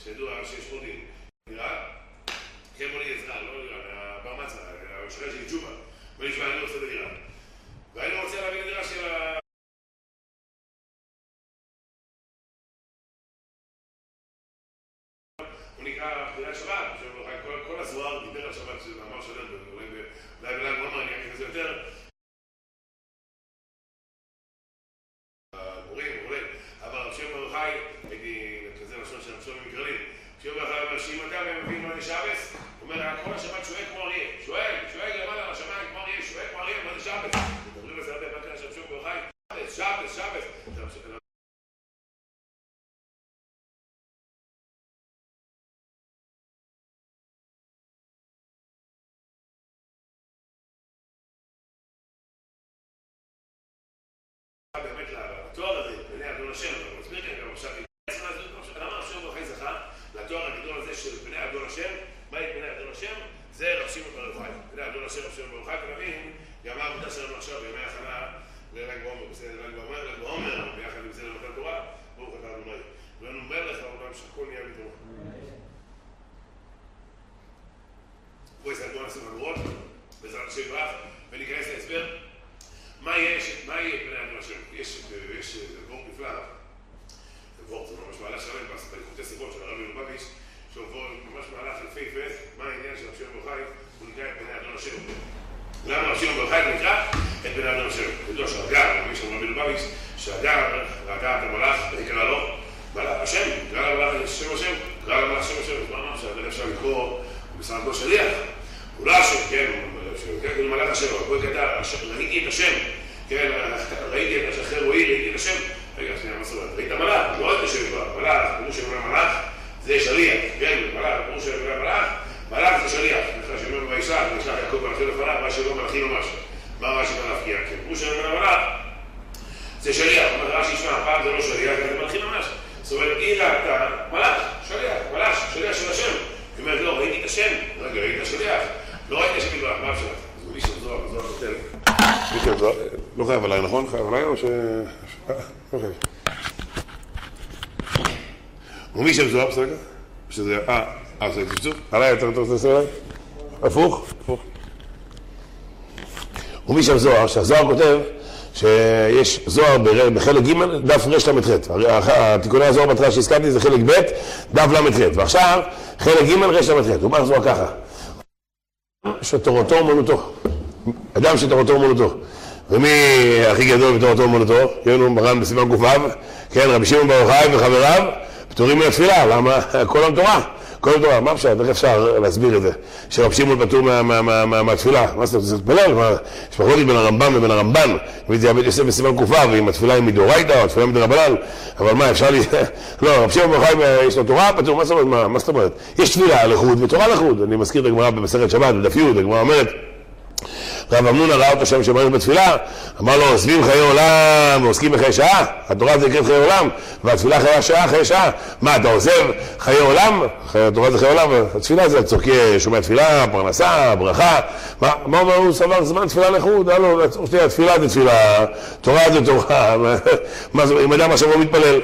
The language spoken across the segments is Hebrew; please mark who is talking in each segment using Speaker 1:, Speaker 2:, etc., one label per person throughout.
Speaker 1: שידוע שיש עוד דין. נראה? כן בוא נהיה עזרה, לא נראה, מהבר מצה, המשחק של ג'ובה. בוא נשמע, אני רוצה בדירה. והיינו רוצה להביא לדירה של ה... הוא נקרא בחירת שבת, כל הזוהר דיבר על שבת שזה מאמר שלם, ואולי בל"ג בעומר אני אגיד את זה יותר. מורים, אבל רב שמעון בר יוחאי, הייתי כזה לשון של רב שמעון מקרלין, שמעון בר יוחאי אומר שאם אדם מבין מה זה שבס, הוא אומר, כל השבת שואל כמו אריה, שואל למעלה על השמיים כמו אריה, שואל כמו אריה, מה זה שבס? מדברים על זה הרבה, מה קרה של רב שמעון בר יוחאי? שבס. באמת לתואר הזה, בני אדון השם, אני מסביר כאן גם עכשיו, למה רב שמעון בר יוחאי זכה לתואר הגדול הזה של בני אדון השם? מהי בני אדון השם? זה רב שמעון בר יוחאי. בני אדון השם רב שמעון בר יוחאי, ונבין גם מה העבודה שלנו עכשיו בימי הכנה לל"ג בעומר, בסדר ל"ג בעומר, ביחד עם זה למתן תורה, ברוך אתה ה' ולנו מלך העולם שהכל נהיה בדברו. בואי סעדו נעשה מגרות, בעזרת השם יתברך, וניכנס להסבר. מה יהיה בני אדון השם? יש וורט נפלא, וורט זה ממש מהלך שלם בליקוטי סיבות של הרבי מלובביץ' שהוא ממש מהלך יפהפה, מה העניין של רב שמעון בר יוחאי, הוא נקרא את בני אדון השם. למה רב שמעון בר יוחאי נקרא את בני אדון השם? ידוע שהגר, רבי של הרבי מלובביץ', שהגר ראתה את המלאך ויקרא לו מלאך השם, קרא למלאך שם השם, קרא למלאך שם השם, מה אמר שאתה אפשר לקרוא בסך הכל שליח? הוא לא השם, כן, הוא מלאך השם, אבל הוא כתב, ראיתי את השם, כן, ראיתי את השחרר רואי, ראיתי את השם, רגע, שנייה, מה זאת אומרת, ראית המלאך, לא את השם כבר, מלאך, כמו שאומר מלאך, זה שליח, כן, מלאך, כמו שאומר מלאך זה שליח, אחרי שאומר וישלח, יעקב מלאכים לפניו, מה שאומר מלאכים ממש, מה רש"י מלאך, כן, כמו שאומר מלאך, זה שליח, אומר רש"י ישמע, הפעם זה לא שליח, זה מלאכים ממש, זאת אומרת, היא ראתה מלאך, שליח של השם, היא אומרת, לא, ראיתי את השם, רגע, ראיתי את השליח, לא ראיתי השם יתברך, מה אפשר? אז הוא מישהו זוהר נותן. לא חייב עליי, נכון? חייב עליי או ש... לא חייב. הוא מישהו זוהר, בסדר? שזה... זה תפצוף? עליי יותר טוב תעשה עליי? הפוך? הפוך. הוא מישהו זוהר, שהזוהר כותב שיש זוהר בחלק ג' דף רל"ח. התיקוני הזוהר בתחילה שהזכרתי זה חלק ב' דף ל"ח. ועכשיו חלק ג' רל"ח. הוא בא זוהר ככה. שתורתו אומנותו. אדם שתורתו אומנותו. ומי הכי גדול בתורתו אומנותו? יונו מרן בסימן ק"ו, כן, רבי שמעון בר יוחאי וחבריו פטורים מן התפילה. למה? כל עם תורה. כל עם תורה. מה איך אפשר להסביר את זה? שרבי שמעון פטור מהתפילה. מה זאת אומרת? זה מתפלל? יש מחלוקת בין הרמב"ם לבין הרמב"ן. זה יעבד יוסף בסימן ק"ו, ואם התפילה היא מדאורייתא או התפילה מדרבנן. אבל מה, אפשר לי... לא, רבי שמעון בר יוחאי יש לו תורה, פטור, מה זאת אומרת? יש תפילה לחוד ותורה לחוד. אני מזכיר את הגמרא במסכת שבת, בדף י', הגמרא אומרת רב אמנון ראה אותו שם שמעריך בתפילה, אמר לו, עוזבים חיי עולם ועוסקים בחיי שעה, התורה זה נקראת חיי עולם, והתפילה חיי שעה. מה, אתה עוזב חיי עולם? התורה זה חיי עולם, התפילה זה צורכי שומע תפילה, פרנסה, ברכה. מה אומר הוא סבר זמן תפילה לחוד? תפילה זה תפילה, תורה זה תורה. אם אדם עכשיו לא מתפלל,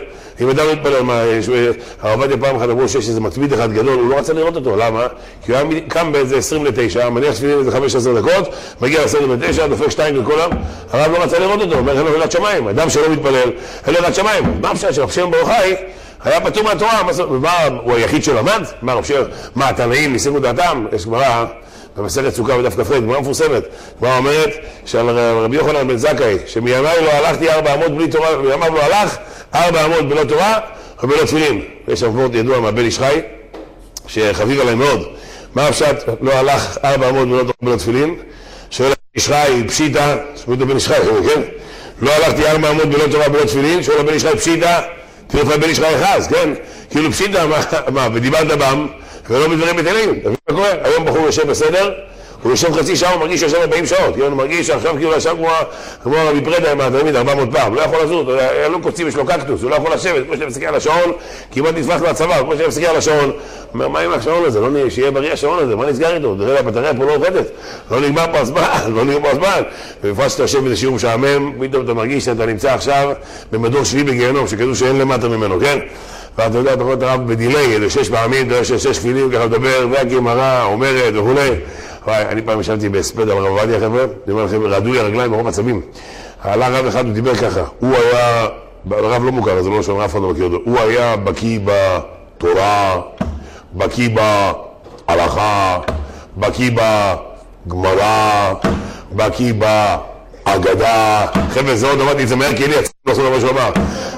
Speaker 1: הרב עובדיה פעם אחת אמרו שיש איזה מתמיד אחד גדול, הוא לא רצה לראות אותו. למה? כי הוא היה קם באיזה 8:50, מניח תפילין איזה 15 דקות, מגיע ל8:50, דופק 2 לכולם, הרב לא רצה לראות אותו, אומר, אין לו יראת שמיים. אדם שלא מתפלל, אין לו יראת שמיים. מה אפשר שרב שמעון בר יוחאי היה פטור מהתורה? הוא היחיד שלמד? מה, התנאים ניסחו דעתם? יש גמרא במסכת סוכה בדף כ"ח, גמרא מפורסמת. גמרא אומרת שעל רבי יוחנן בן זכאי, שמימיי לא הלכתי 4 אמות בלי תורה, מימיו לא הלך 4 אמות בלא תורה ובלא תפילין. יש שם וורט ידוע מהבן איש חי, שחביב עליי מאוד. מה הפשט? לא הלך 4 אמות בלא תורה ובלא תפילין. שואל הבן איש חי פשיטא, שמעו את הבן איש חי, כן? לא הלכתי 4 אמות בלא תורה ובלא תפילין. שואל הבן איש חי פשיטא, תראה איפה הבן איש חי אחז, כן? כאילו פשיטא, מה, ודיברת בם ולא מדברים בתלים. מה קורה? היום בחור יושב בסדר, הוא יושב חצי שעה, הוא מרגיש שיושב 40 שעות. הוא מרגיש שעכשיו כאילו ישב כמו רבי פרדה עם התלמיד 400 פעם. הוא לא יכול לזוז, היה לו קוצים, יש לו קקטוס, הוא לא יכול לשבת. כמו שאתה מסתכל על השעון, כמעט נתפס מהצבא. כמו שאתה מסתכל על השעון, מה עם השעון הזה? לא שיהיה בריא השעון הזה, מה נסגר איתו? תראה, הבטריה פה לא עובדת. לא נגמר פה הזמן, ובפרט שאתה יושב באיזה שיעור משעמם, פתאום אתה מרגיש שאתה נמצא עכשיו במדור שביעי בגיהנום, שכזו שאין למטה ממנו, כן?
Speaker 2: ואתה יודע, אתה רואה את הרב בדילי, איזה 6 פעמים, אתה יודע ש6 תפילים ככה מדבר, והגמרא אומרת וכולי. אני פעם ישבתי בהספד על הרב עובדיה, חבר'ה, אני אומר לכם, רעדו לי הרגליים מרוב עצבים. עלה רב אחד, הוא דיבר ככה, הוא היה, הרב לא מוכר, אז לא שם, אף אחד לא מכיר אותו, הוא היה בקיא בתורה, בקיא בהלכה, בקיא בגמרא, בקיא בהגדה. חבר'ה, זה עוד אמרתי את זה מהר, כי אני אצליח לעשות מה שהוא אמר.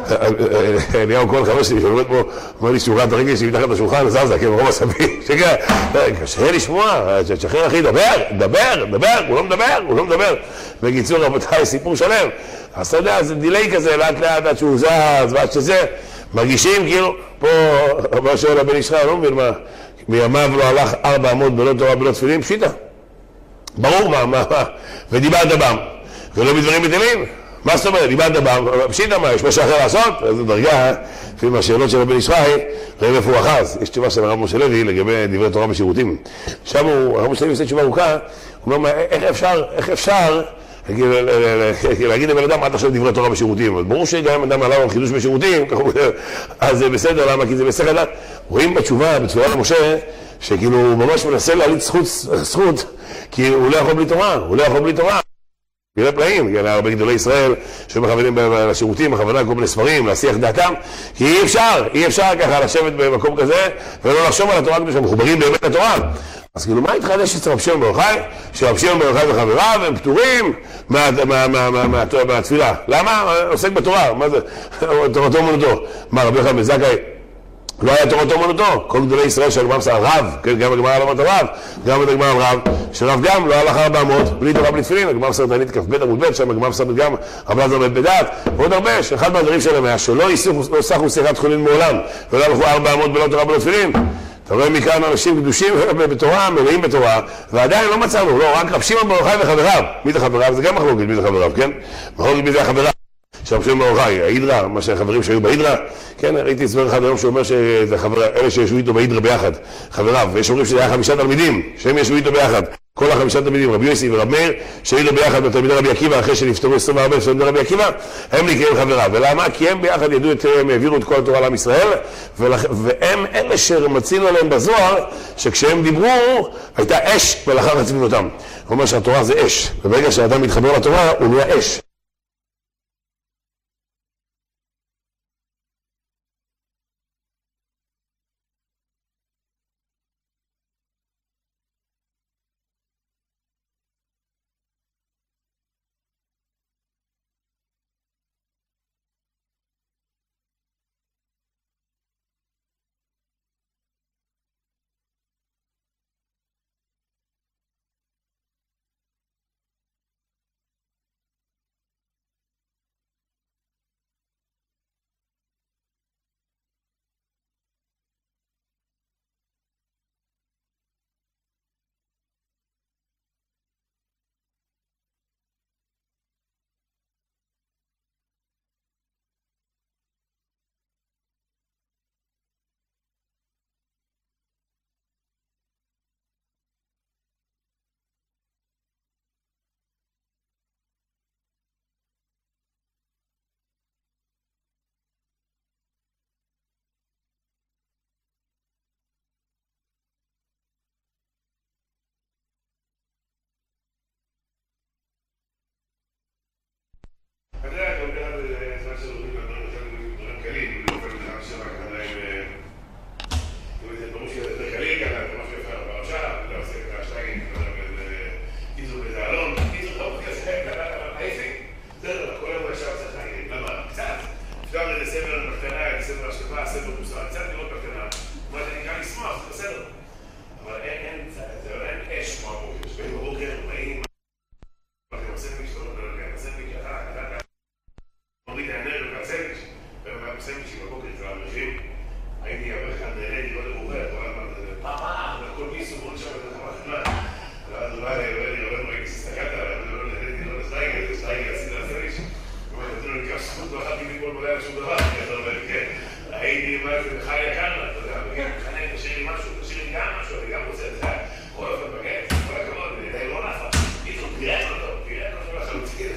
Speaker 2: אליהו כל חבר שלי שעומד פה, אומר לי שורה את הרגל שלי מתחת לשולחן, זזה, כן, מרוב הסבים, קשה לשמוע, תשחרר אחי, דבר, הוא לא מדבר. בקיצור, רבותיי, סיפור שלם. אז אתה יודע, זה דילי כזה, לאט לאט עד שהוא זז, ועד שזה, מרגישים כאילו, פה, מה שואל הבן ישראל, לא מבין מה, מימיו לא הלך 400 בלא תורה בלא תפילין, פשיטה. ברור מה, ודיברת בם, ולא בדברים בטלים. מה זאת אומרת? דיברת בם, פשיטה מה, יש משהו אחר לעשות? איזו דרגה, לפי מהשאלות של הבן ישראל, רואים איפה הוא אחז. יש תשובה של הרב משה לוי לגבי דברי תורה בשירותים. שם הרב משה לוי עושה תשובה ארוכה, הוא אומר, איך אפשר להגיד לבן אדם, עד עכשיו דברי תורה בשירותים. אז ברור שגם אדם עליו על חידוש בשירותים, אז זה בסדר, למה? כי זה בסדר לדעת. רואים בתשובה, בתשובה למשה, שכאילו הוא ממש מנסה להעליץ זכות, כי הוא לא יכול בלי תורה, בגלל פלאים, בגלל הרבה גדולי ישראל שמכוונים לשירותים, מכוונה כל מיני ספרים, להשיח דעתם, כי אי אפשר ככה לשבת במקום כזה ולא לחשוב על התורה, כשהם מחוברים באמת לתורה. אז כאילו מה התחדש אצל רב שמעון בר יוחאי? שרב שמעון בר יוחאי וחבריו הם פטורים מהתפילה. למה? עוסק בתורה, מה זה? תורתו אומנותו. מה, רבי יוחנן בן זכאי לא היה תורתו אומנותו? כל גדולי ישראל שהגמרא מסר רב, גם הגמרא על אמרת רב, גם הגמרא על רב, שרב גם לא הלך 400 בלי תורה בלי תפילין. הגמרא מסר תענית כ"ב עמוד ב', שם הגמרא מסר גם רב אלעזר בן בדעת, ועוד הרבה, שאחד מהדברים שלהם היה שלא סחו שיחת חולין מעולם, ולא הלכו 400 בלא תורה בלא תפילין. אתה רואה מכאן אנשים קדושים בתורה, מלאים בתורה, ועדיין לא מצאנו, לא, רק רב שמעון בר יוחאי וחבריו. מי זה חבריו? זה גם מחלוקת, מי זה חבריו, כן? מחלוקת מי זה החבריו. שרב שמעון בר יוחאי, ההידרה, מה שהחברים שהיו בהידרה, כן, ראיתי הסבר אחד היום שאומר שזה אלה שישבו איתו בהידרה ביחד, חבריו, ויש אומרים שזה היה 5 תלמידים, שהם ישבו איתו ביחד, כל 5 תלמידים, רבי יוסי ורב מאיר, שהיו ביחד בתלמידי רבי עקיבא, אחרי שנפטרו 24 תלמידי רבי עקיבא, הם נקראים חבריו. ולמה? כי הם ביחד הם העבירו את כל התורה לעם ישראל, והם אלה שמצינו עליהם בזוהר, שכשהם דיברו, הייתה אש ולאחר רצפים אותם. הוא אומר שהתורה זה אש, וברגע שהאדם מתחבר לתורה, הוא נהיה אש.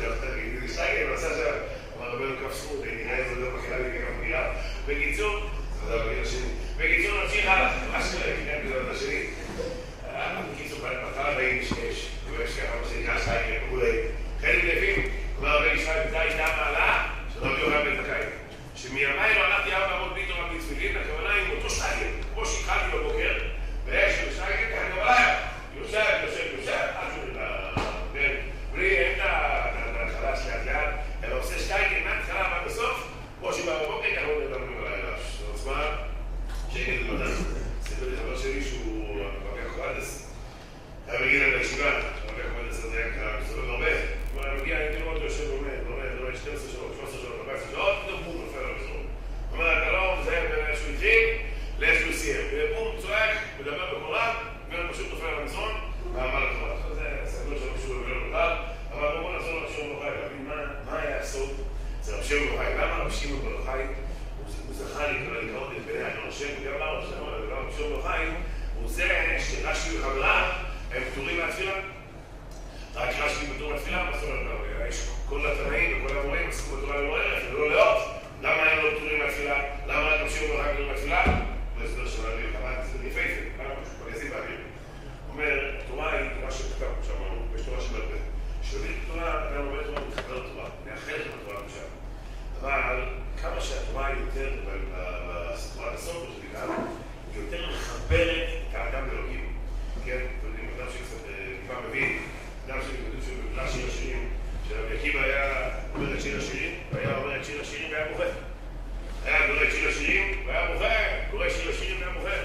Speaker 2: בקיצור,
Speaker 1: חזר בגיל השני. בקיצור, נמשיך הלאה, מה שקורה, כן, בגלל השני. בקיצור, בהתחלה באים שיש, ויש ככה מה שנקרא שייקר וכולי. חלק לפים, כלומר, הרבה ישראל בזה הייתה מעלה, שלא הביאו רב בית הקיים. שמימיי לא הלכתי 400 בלי תורה בלי תפילין, הכוונה עם אותו שייקר, כמו שהתחלתי בבוקר, ויש לו שייקר, ככה גם עליי. יושב, עד שהוא בלי אין את ההתחלה שלאט לאט, אלא עושה שייקר מההתחלה ועד הסוף, כמו שבא בבוקר, ככה הוא נדלנו בלילה. עוצמה, שקט למדע. סיפר לי חבר שלי שהוא מבקר חודס. היה מגיע לישיבה, מבקר חודס הזה היה ככה, מסתובב הרבה. הוא היה מגיע, הייתי לראות, יושב לומד 12 שעות, 13 שעות, 14 שעות, פתאום בום, נופל על המזרון. הוא אומר, אתה לא מזהה בין איזשהו התחיל לאיזשהו סיים. ובום, צועק, מדבר בקורב, פשוט נופל על המזרון, ואמר לתורה. זה סגור של משהו בגלל בכלל, אבל בואו נחזור לרשום ברוך להבין מה היה הסוד. זה רב שמעון ברוך. למה רב שמעון ברוך הוא זכה לקרוא את בני אדם השם, וגם למה רב שמעון ברוך הוא זה שרש"י וחבריו הם פטורים מהתפילה. רק רש"י פטור מהתפילה, מה זאת אומרת? יש כל התנאים וכל המורים עסקו בתורה ללא ערך, ולא לאות. למה הם לא פטורים מהתפילה? למה רב שמעון ברוך פטורים מהתפילה? זה הסבר של הרבי חב"ד, זה יפהפה, אני אשים באוויר. אומר, התורה היא תורה שכתב, כמו שאמרנו, ויש תורה שבעל פה. כשלומדים תורה, אדם לומד תורה מתחבר לתורה, מאחר עם התורה עכשיו. אבל כמה שהתורה היא יותר, בתורה בסוף, היא יותר מחברת את האדם לאלוהים. כן? אתם יודעים, אדם שקצת טיפה מבין, אדם שכתוב שבגלל שיר השירים, שרבי עקיבא היה אומר את שיר השירים, והיה אומר את שיר השירים והיה בוכה. היה קורא את שיר השירים והיה בוכה, קורא את שיר השירים והיה בוכה.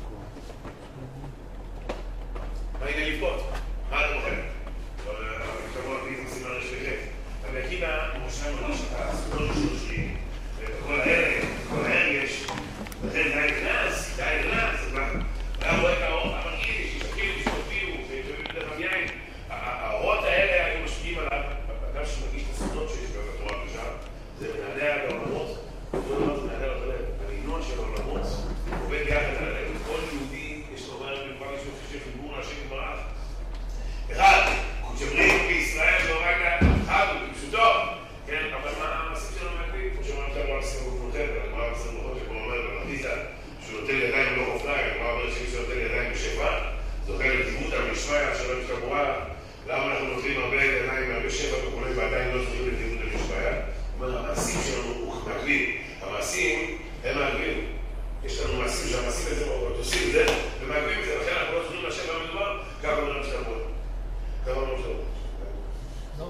Speaker 1: מה הנה לבכות? מה אתה בוכה? כמובן, בלי זה סימן רשת. רבי עקיבא מושל ממש את הסגנון של השירים, וכל ההרגש, לכן זה נכנס, היה רואה את האור המרגיש, ששקים, ששתופיעו, ובדרך יין. האורות האלה היו משפיעים עליו, אדם שמרגיש את הסודות שיש בתורה הקדושה, זה מנהלי על העולמות, אותו דבר זה מנהלי על הלב. המינון של העולמות עובד יחד על הלב. כל יהודי יש לו אומר במובן יש לו חיבור להשם יתברך. אחד, כשבריאים בישראל לא רק אחד, הוא כפשוטו, כן, אבל מה המעשים שלנו מהגביעים? כמו שאומרים עכשיו על סדר מוכר, הגמרא על סדר מוכר שכמו אומר במרגיזה, שהוא נותן ידיים לא חופניים, הגמרא אומרת שמי שנותן ידיים בשפע, זוכה לדימות המשמעי, שלום יש כמורה, למה אנחנו נותנים הרבה ידיים מהרבה שפע וכולי ועדיין לא זוכים לדימות המשמעי? הוא אומר, המעשים שלנו מעגלים, המעשים הם מעגלים. יש לנו מעשים שהמעשים הזה עושים את זה, ומעגלים את זה, לכן אנחנו לא זוכים לשם המדובר, ככה אומרים שתרבות. ככה אומרים שתרבות.
Speaker 3: לא.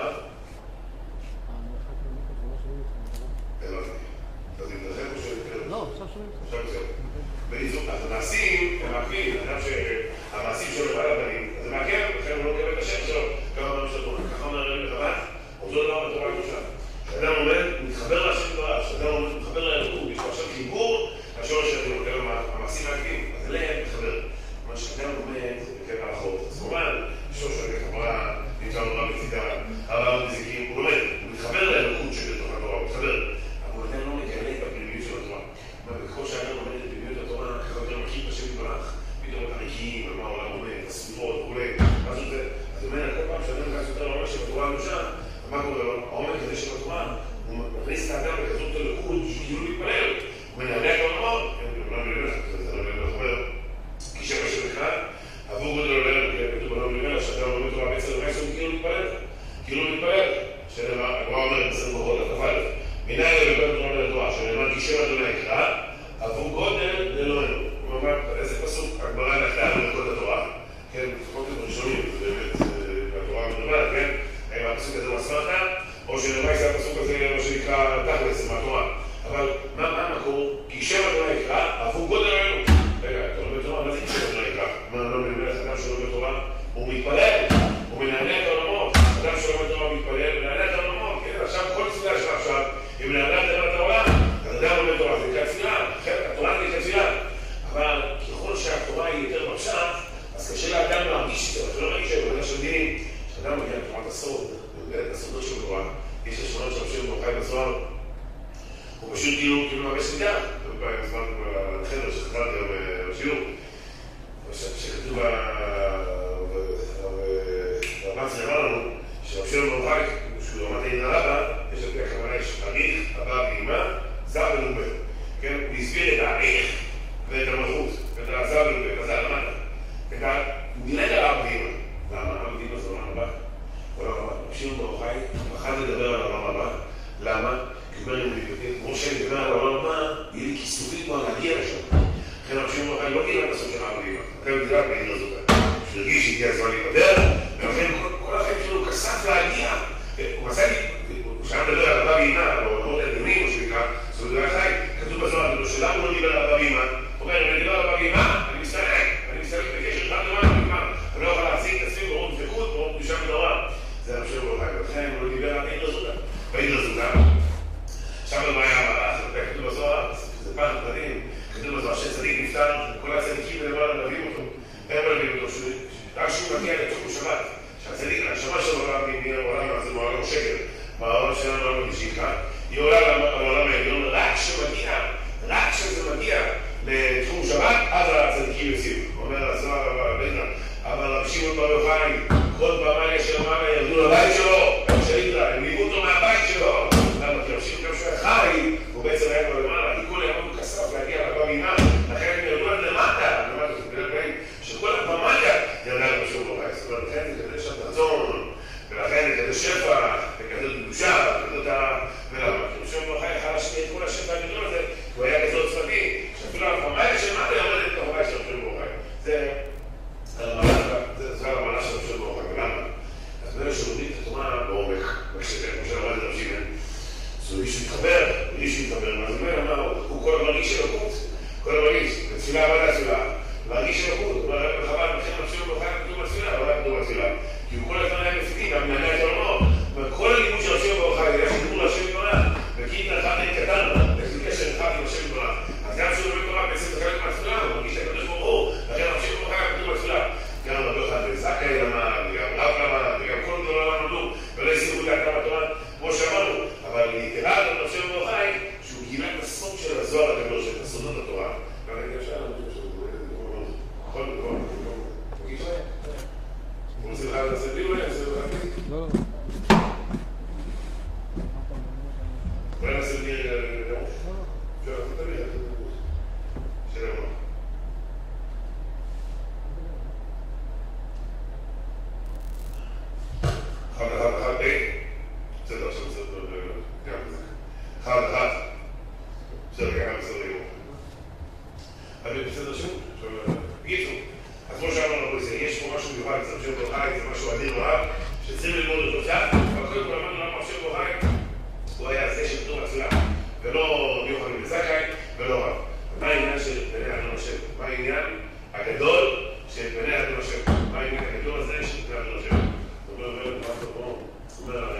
Speaker 3: לא, עכשיו שומעים.
Speaker 1: בניזוק, אז המעשים הם מעגלים, המעשים שלו לבד הבנים, אז זה מעגל, לכן הוא לא מקבל את השם שלו, ככה אומרים שתרבות. ככה אומר רבי חב"ד, אותו דבר בתורה הקדושה. כשאדם עומד, מתחבר להשם יתברך, כשאדם מתחבר לאלוקות, יש לו עכשיו חיבור, השורש שלנו נותן לו המעשים מעגלים, אז אליהם מתחבר. מה שאדם עומד, זה מקבל הלכות. אז כמובן, שורש שלנו כחברה, נמצא נורא בצדה, הרב נזיקים, הוא לומד, הוא מתחבר לאלוקות שבתוך התורה, הוא מתחבר. אבל הוא עדיין לא מגלה את הפנימיות של התורה. וככל שאדם עומד את פנימיות התורה, ככה יותר מכיר בשם יתברך, פתאום את הריקים, ומה העולם עומד, הספירות וכולי, אז הוא אומר, כל פעם שאדם נכנס יותר לעומק של התורה הקדושה, מה קורה לו? העומק הזה של התורה, הוא מכניס את האדם לכזאת אלוקות, שכאילו להתפלל, הוא מנהלה את העולמות, לא מלמד, זה לא מלמד, אומר, כי שם השם אחד, עבור גודל עולם, כתוב לא מלמד, שאדם לומד תורה בעצם ומעשר, כאילו להתפלל, הגמרא אומרת בסדר ברכות, הכ"א, מנין ללמד תורה לתורה, שנאמר כי שם אדוני יקרא, עבור גודל לאלוהינו. הוא אומר, איזה פסוק הגמרא נכתב ברכות התורה, כן, לפחות את הראשונים, זה באמת התורה המדוברת, כן? האם הפסוק הזה מסמרת, או שנאמר זה הפסוק הזה, מה שנקרא תכלס, זה מהתורה. אבל מה המקור? כי שם אדוני יקרא, עבור גודל לאלוהינו. רגע, אתה לומד תורה, מה זה כי שם אדוני יקרא? מה לא מלמד אדם שלומד תורה? הוא מתפלל, הוא מנהלה את העולמות. אדם שלומד תורה מתפלל, מנהלה את העולמות. כן, עכשיו כל תפילה שלך עכשיו, אם מנהלה את העולם, אז אדם לומד תורה, זה כתפילה, התורה זה כתפילה. אבל ככל שהתורה היא יותר בפשט, אז קשה לאדם להרגיש את זה, אתה לא מרגיש את זה, של דינים. כשאדם מגיע לתורת הסוד, ומגלה את הסודות של התורה, יש לשמונות של השם ברוך בזוהר, הוא פשוט כאילו ממש נדע. הזמנתי לחדר שחזרתי בשיעור, שכתוב ברבן שנאמר לנו, שהשם ברוך שהוא למד עין הרבה, יש לפי הכוונה יש אריך, הבא ואימה, זר ולומד. כן, הוא הסביר הזכיר את העריך ואת המלכות, ואת העזב ואת הזל למטה. הוא דילג על אב דימה. למה? אב דימה זה עולם הבא. עולם הבא. שמעון בר יוחאי פחד לדבר על העולם הבא. למה? כי אומר, כמו שאני מדבר על העולם הבא, יהיה לי כיסופים כבר להגיע לשם. לכן שמעון בר יוחאי לא גילה את הסוף של אב דימה. אתם גילה בעיר הזאת. שהרגיש שהגיע הזמן להיפטר, ולכן כל החיים שלנו כסף להגיע. הוא מצא לי, הוא שם לדבר על אבא ואמא, או לא יודע דמים, או שנקרא, זאת אומרת, חי, כתוב בזוהר, שלמה הוא לא דיבר על אבא ואמא. הוא אומר, אם אני דיבר על אבא ואמא, אני מסתלק בקשר אחד למעלה ואמא. אני לא יכול להחזיק את עצמי ברוב דבקות, ברוב קדושה ונורא. זה הרב שמעון בר יוחאי, ולכן הוא לא דיבר על העיר הזו. בעיר הזו, שם לא היה המלאך, כתוב בזוהר, זה פעם פנים, כתוב בזוהר שצדיק נפטר, כל הצדיקים ולמעלה מביאים אותו. רק שהוא מגיע לתחום שבת, שהצדיק, הנשמה שלו בעולם הזה, בעולם שקר, בעולם שלנו לא מגישים כאן. היא עולה לעולם העליון, רק כשזה מגיע לתחום שבת, אז הצדיקים יוצאים. אומר הזוהר בבית, אבל רבי שמעון בר יוחאי, כל במה של המאמה ירדו לבית שלו, הם ליוו אותו מהבית שלו. למה? כי רבי שמעון גם שהוא חי, הוא בעצם היה כבר למעלה, כי כל ימות הוא כסף להגיע לבא ואמא, לכן הם ירדו עד למטה, שכל הפמליה ירדה רבי שמעון בר יוחאי. זאת אומרת, לכן זה כזה שם רצון, ולכן זה כזה שפע, וכזה קדושה, ולמה? כי רבי שמעון בר יוחאי יכול להשמיע את כל השפע הגדול הזה, הוא היה כזה עוצמתי, שאפילו הפמליה של מטה יורדת את החובה של רבי שמעון בר יוחאי. זה הרמנה של רבי שמעון בר יוחאי. ולמה? אז בין שלומדים את התורה בעומק, כמו שלמד את רבי שמעון, זה איש מתחבר, מה זה אומר? הוא כל המרגיש של החוץ, כל המרגיש, בתפילה עבד התפילה, להרגיש של החוץ, הוא אומר, בחב"ד, בכן רבי שמעון בר יוחאי כתוב בתפילה, אבל לא כתוב בתפילה, כי הוא כל הזמן היה מפתים, גם מנהגה את עולמו, וכל הלימוד של רבי שמעון בר יוחאי, היה חיבור להשם יתברך, וכי נרחב אין קטן, יש לי קשר נרחב עם השם יתברך, אז גם שהוא לומד תורה בעצם זה חלק מהתפילה, הוא מרגיש שהקדוש ברוך הוא, לכן רבי שמעון בר יוחאי כתוב בתפילה, גם רבי יוחאי זכאי למד, וגם רב למד, וגם כל גדול למדו, ולא יסירו דעתם התורה, כמו שאמרנו, אבל יתרה על רבי שמעון בר יוחאי, שהוא גילה את הסוד של הזוהר הגדול, של סודות התורה, נכון? מרגיש? הוא רוצה לך לעשות לי אולי?
Speaker 3: לא.
Speaker 1: אולי נעשה לי לראש? אפשר לעשות תמיד, שאלה מה? אחד, בסדר, עכשיו בסדר, גם בזה. אחד. בסדר, גם בסדר יום. אבל בסדר שום, בגיצו. אז כמו שאמרנו, יש פה משהו מיוחד, אצל רבי שמעון בר יוחאי, זה משהו אדיר רב, שצריכים ללמוד אותו קצת, אבל קודם כל אמרנו למה רבי שמעון בר יוחאי, הוא היה זה של תורה תפילה, ולא רבי יוחנן בן זכאי, ולא רב. מה העניין של בני אדון השם? מה העניין הגדול של בני אדון השם? מה העניין הגדול הזה של בני אדון השם? הוא אומר,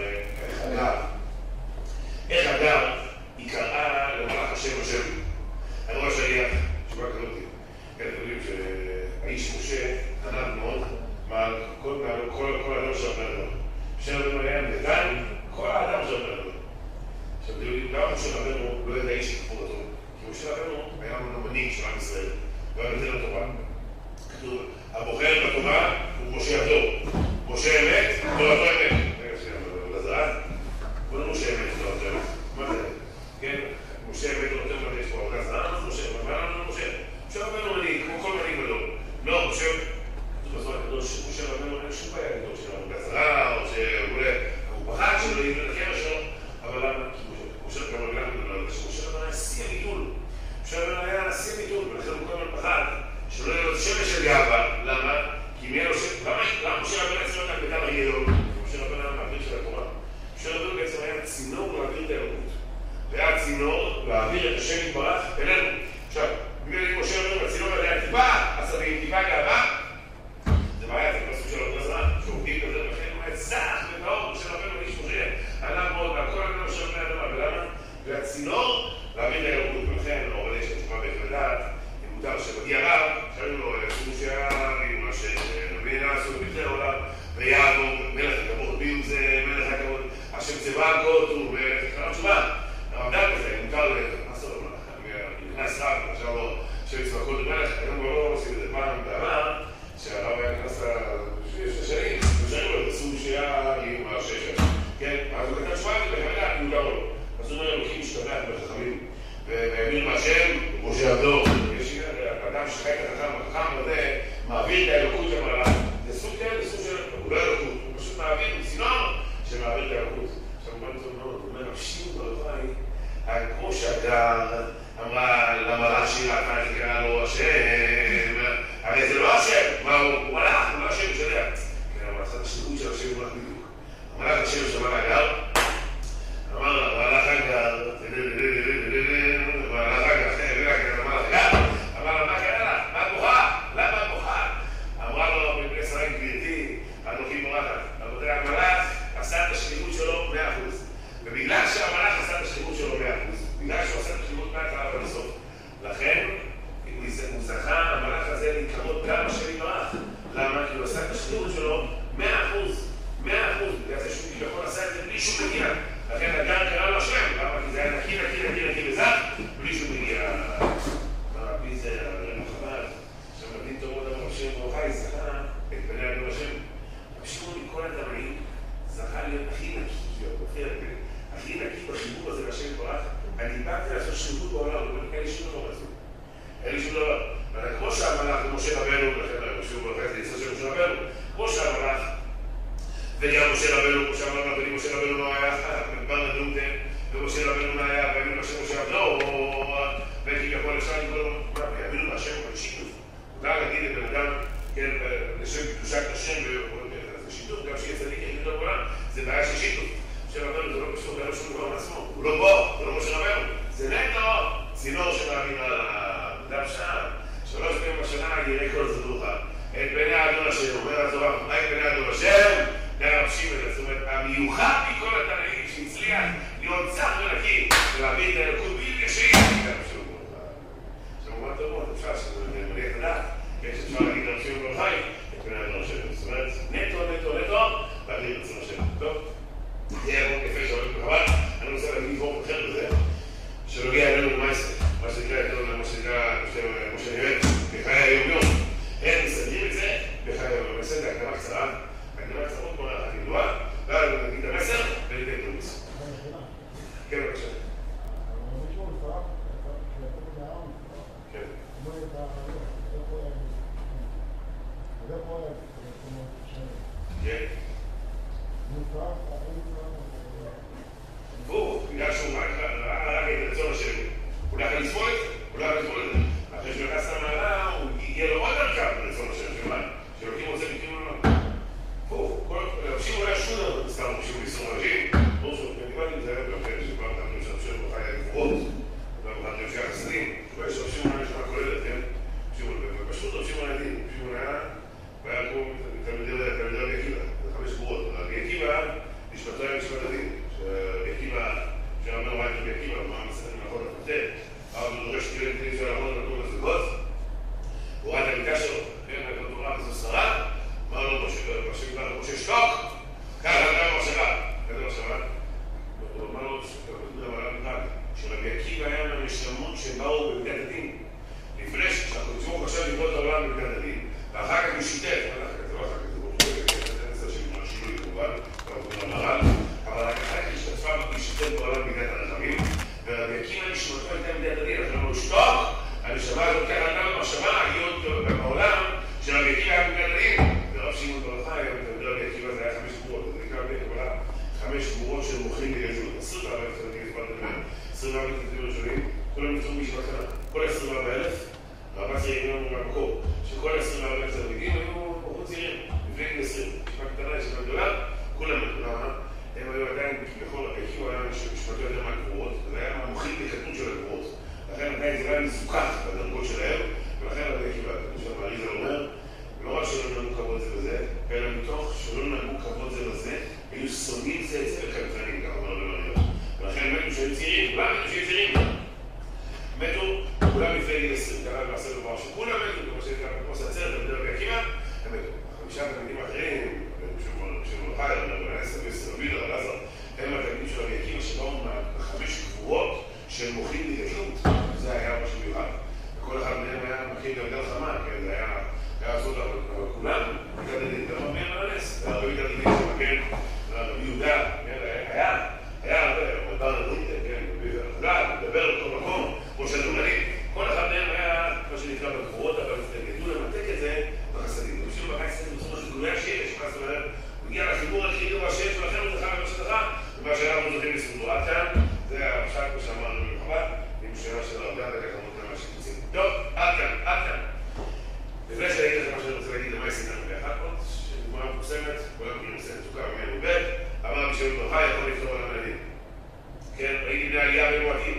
Speaker 1: איך אגב היא קראה למלאך השם השם? אני רואה שליח, תשובה כזאת, אתם יודעים שהאיש משה ענב מאוד, כל האדם של רבנו. משה רבנו היה נתן, כל האדם של רבנו. עכשיו, אתם יודעים, למה משה רבנו לא ידע איש כפור אותו? כי משה רבנו היה מנהיג של עם ישראל, והוא היה נותן לתורה. כתוב, הבוחר בתורה הוא משה הדור. משה אמת, תורתו אמת. רגע, שנייה, לזרז? בוא משה אמת, תורתו אמת. מה זה? כן? משה אמת תורתו אמת, יש פה עבודה זרז, משה, מה לנו משה? משה רבנו מנהיג, כמו כל מנהיג בדור. לא, משה, כתוב בזמן הקדוש, שמשה רבנו אין שום בעיה לדור של עבודה זרז, או שהוא פחד שלו, יביא לקרע שלו, אבל למה? כי משה רבנו גדול, שמשה רבנו היה שיא הביטול. משה רבנו היה שיא הביטול, ולכן הוא כל הזמן פחד שלא יהיה לו שמש של גאווה. למה? כי מי לא שם, למה משה רבנו בעצם לא בדם הגדול? משה רבנו היה מעביר של התורה. משה רבנו בעצם היה צינור להעביר את האלוקות. והיה צינור להעביר את השם יתברך אלינו. עכשיו, בגלל משה רבנו בצינור היה טיפה עצבים, טיפה גאווה, זה בעיה, זה פסוק של עוד זמן, שעובדים כזה בכן, הוא היה צח וטהור, משה רבנו איש משה, עלה מאוד, והכל עלינו משה רבנו אדמה, ולמה? והצינור להעביר את האלוקות, ולכן אבל יש תשובה בכבדת, מותר שבגיע רב, שהיו לו סושיירים, מה שנביא לעשות בפני העולם, ויעבור מלך הכבוד, ביום זה מלך הכבוד, השם צבא הכות הוא מלך הכבוד תשובה. הרמדל כזה, מותר לעשות לו מלך, נכנס רב, עכשיו לא, שם צבא הכות הוא מלך, היום לא עושים את זה פעם, ואמר שהרב היה נכנס לשנים, ושאלו לו, סושיירים, מה ששם, כן? אז הוא כתב תשובה, ובחמדה, מותר לו. אז הוא אומר, לוקחים משתבח בחכמים, והאמין מהשם, כמו שיעזור. יש אדם שחי את החכם הזה, מעביר את האלוקות למעלה. זה סוג של, הוא לא אלוקות, הוא פשוט מעביר, הוא צינור שמעביר את האלוקות. עכשיו הוא אומר, הפשיעות ברוחי, כמו שהגר אמרה למלאך שהיא ראתה, תקרא לו השם, הרי זה לא השם, מה הוא מלאך, הוא לא השם, הוא יודע. אבל הצד השליחות של השם הוא רק בדיוק. המלאך השם שמע להגר, אמר לה, המלאך הגר, אמר לה, מה קרה לך? מה את בוכה? למה את בוכה? אמרה לו, בבני שרים גברתי, אנוכי בורחת. רבותי, המלאך עשה את השליחות שלו 100%. ובגלל שהמלאך עשה את השליחות שלו 100%, בגלל שהוא עשה את השליחות מההתחלה ועד הסוף, לכן הוא זכה, המלאך הזה, להתקרבות גם השם יתברך. למה? כי הוא עשה את השליחות שלו 100%. 100%. בגלל זה שהוא כביכול עשה את זה בלי שום מגיע. לכן הגר קרא לו השם. למה? כי זה היה נקי וזך, בלי שום מגיע. הרבי זה, הרבי חב"ד, שמבין תורות אמר השם ברוחי, זכה את פני אדון השם. המשמעות מכל הדברים, זכה להיות הכי נקי, הכי נקי בחיבור הזה לשם יתברך. אני באתי לעשות שליחות בעולם, אין לי שום דבר רצוי. אין לי שום דבר. כמו שהמלאך למשה רבנו, לכן שהוא ברוחי זה יצא של משה רבנו, כמו שהמלאך וגם משה רבנו, כמו שאמרנו, אבל אם משה רבנו לא היה מדבר נדומתם, ומשה רבנו לא היה, והאמינו להשם משה רבנו, וכביכול אפשר לקרוא לו, והאמינו להשם בשיתוף. מותר להגיד לבן אדם, כן, לשם קדושת השם, זה שיתוף, גם שיהיה צדיק, אין יותר בעולם, זה בעיה של שיתוף. משה רבנו זה לא קשור, זה לא שום דבר מעצמו, הוא לא בו, זה לא משה רבנו, זה נטו, צינור שמאמין על האדם שם, 3 פעמים בשנה יראה כל זדוך, את פני אדון השם, אומר התורה, מה את פני אדון השם? להרבשים את זה, זאת אומרת, המיוחד מכל התנאים שהצליח להיות צח ונקי ולהביא את האלוקות בלתי שהיא עכשיו הוא אומר טוב, אפשר שמלא את הדעת, שאפשר להגיד להרבשים ברוחי את פני אדון השם, זאת אומרת, נטו, להביא את רצון השם. טוב, זה היה יפה שהולך בחבל, אני רוצה להגיד דבור אחר בזה, שנוגע אלינו למעשה, מה שנקרא כמו שאני אוהב, בחיי היום-יום. איך מסתדרים את זה? בחיי היום-יום. נעשה את ההקדמה קצרה. הקדמה קצרות כמו לך ידועה, ואז נגיד את המסר וניתן את המסר. כן, בבקשה. כן. כן. והוא, בגלל שהוא ראה רק את רצון השם, הוא לא יכול לסבול את זה. אחרי שהוא נכנס למעלה, הוא הגיע לו עוד דרכם ברצון השם שלנו, שלוקים רוצה מקרים לנו. אנשים אולי שונה, סתם אנשים לסרום אנשים, לא שונה, אני דיברתי עם זה הרבה אחר, שפעם תחנו שאנשים בחיי הגבורות, ובחנו לפי החסדים, שבא יש אנשים אולי שמה כוללת, כן? פשוט אנשים אוהדים, והיה כמו תלמידי רבי עקיבא, זה 5 גבורות, רבי עקיבא נשמתו משפט הדין, שרבי עקיבא, שאומר מה את רבי עקיבא, מה מסתכל נכון לפתח, אבל הוא דורש תלמידים של נכון לדון לזוגות, הוא ראה את המיטה שלו, כן, התורה וזו שרה, אמר לו משה שתוק, ככה גם מחשבה, כזה מחשבה. הוא אמר לו, שרבי עקיבא היה מהמשלמות שבאו במידת הדין. לפני שאנחנו נצמוך עכשיו ללמוד את העולם במידת הדין, ואחר כך הוא שיתף, זה לא אחר כך, זה לא שינוי, של שינוי כמובן, אבל אחר כך השתתפה ושיתף בעולם במידת הרחמים, ורבי עקיבא נשמתו הייתה במידת הדין, אז אמרו שתוק, המשלמה הזאת ככה גם מחשבה, להיות בעולם של רבי עקיבא היה במידת הדין. ורב שמעון בר יוחאי, רבי עקיבא זה היה 5 גבורות, זה נקרא בני קבלה, 5 גבורות של מוחים בגזות. 24,000 תלמידים כבר לדבר, 24,000 תלמידים ראשונים, כולם נפצעו בישיבה קטנה. כל 24,000, והרבה צעירים אמרו מהמקור, שכל 24,000 תלמידים היו בחוץ צעירים, לפני גיל 20. ישיבה קטנה, ישיבה גדולה, כולם למה? הם היו עדיין, כביכול, רבי עקיבא היה משפטו יותר מהגבורות, זה היה מהמוחים בקטנות של הגבורות. לכן עדיין זה היה מזוכח בדרגות שלהם, ולכן רבי עקיבא, כמו שהאריזל אומר, לא רק שלא נהגו כבוד זה לזה, אלא מתוך שלא נהגו כבוד זה לזה, היו שונאים זה את זה וקנטרנים, ככה אומר במריות. ולכן מתו שהיו צעירים, כולם מתו שהיו צעירים. מתו, כולם לפני גיל 20, ככה למעשה דבר שכולם מתו, כמו שהצרת, אני מדבר בעקיבא, הם מתו. 5 תלמידים אחרים, בשביל מלחי, הם התלמידים של רבי עקיבא שבאו מה5 גבורות של מוחים בגדלות, זה היה משהו מיוחד. וכל אחד מהם היה מכין גלגל חמה, כן, זה היה לעשות אבל כולם, בגלל דין, אתה אומר לנס, הרבי דין שמכן, רבי יהודה, היה הרבה, מדבר לדין, כן, מדבר על כל מקום, נקרא בגבורות, אבל ידעו למתק את זה בחסדים. ובשביל בבית ספר בצורה של גלויה שיש, מה זאת אומרת? מגיע לחיבור הכי גבוה שיש, ולכן הוא זכה במשך ומה שאנחנו זוכים לסעודו. עד כאן, זה הפשט כמו שאמרנו במחבת, עם שאלה של הרבה דקה כמות כמה שיפוצים. טוב, עד כאן. לפני שאני אגיד לכם מה שאני רוצה להגיד, למה יש לנו ביחד עוד, שדוגמה מפורסמת, כולם כולם מסתכלת סוכה ממנו ב', אמר בשביל ברכה יכול לפתור על המנהלים. כן, ראיתי בני עלייה במועטים,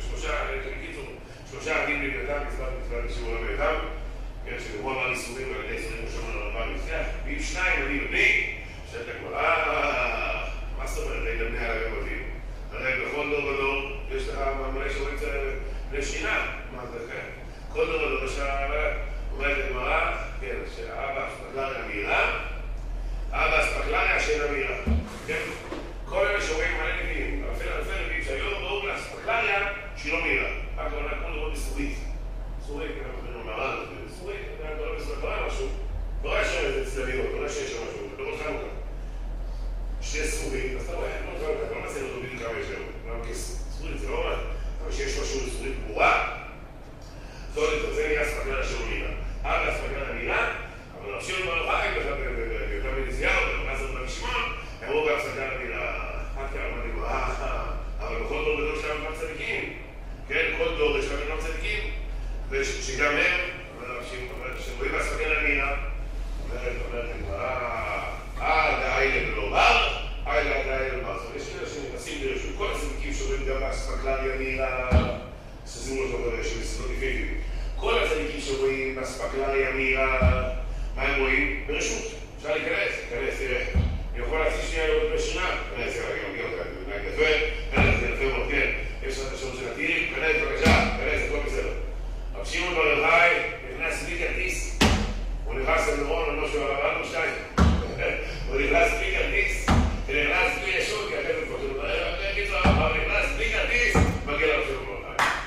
Speaker 1: שלושה עדים לבנתם, מצוות בשיעור לביתם, כן, שדברו אמר איסורים ועל ידי איסורים ושומר על רבה מזרח, ואם שניים אני ובני, שאתה כבר, מה זאת אומרת, היית בני עלייה במועטים? הרי בכל דור ודור, יש לך מלא שאומרים את זה לשכינה, מה זה, כן? כל דור ודור, אומרת הגמרא, כן, שאבא אספקלריה מהירה, אבא אספקלריה שאינה מהירה, כן? כל אלה שאומרים מלא נביאים, אלפי נביאים שהיום ראו לאספקלריה שהיא לא מהירה. רק עונה כמו לראות בסורית. סורית, כן, אנחנו מדברים על מראה, סורית, אתה רואה בסורית, קורה משהו. לא רואה שם איזה צלליות, לא רואה שיש שם משהו, לא רואה חנוכה. שני סורית, אז אתה רואה, לא רואה חנוכה, לא נעשה לו בדיוק כמה יש היום. למה כסורית זה לא אומר, אבל שיש משהו לסורית ברורה, זה נראה אספקלריה שלא מהירה. אבא אספקלריה מהירה, אבל רב שמעון בר יוחאי ויהודה בן עזיהו ורב רבי שמעון, הם ראו באספקלריה מהירה. עד כאן, אמרתי, אבל בכל דור ודור שלנו גם צדיקים. כן, כל דור יש להם גם צדיקים, ושגם הם, שרואים באספקלריה מהירה, אומרת הגמרא, דאי לבלא בר, דאי לבלא בר. יש כאלה שנכנסים לרשות כל הצדיקים שרואים גם באספקלריה מהירה, שזימו אותו שמסתכלות לפעמים. כל הצדיקים שרואים באספקלריה מהירה, מה הם רואים? ברשות. אפשר להיכנס, תראה. אני יכול להציג שנייה לראות בשנה, אני אעשה רגע, מגיע אותה, אני אתגבר, אני אתגבר מאוד, כן. יש לך את השעות של הטילים, כנס בבקשה, הכל בסדר. רב שמעון בר יוחאי נכנס בלי כרטיס, הוא נכנס למירון, אני לא שואל על הרענו שתיים. הוא נכנס בלי כרטיס, ונכנס בלי ישות, כי אחרי זה כבר שלו, הוא נכנס בלי כרטיס, מגיע לרב שמעון בר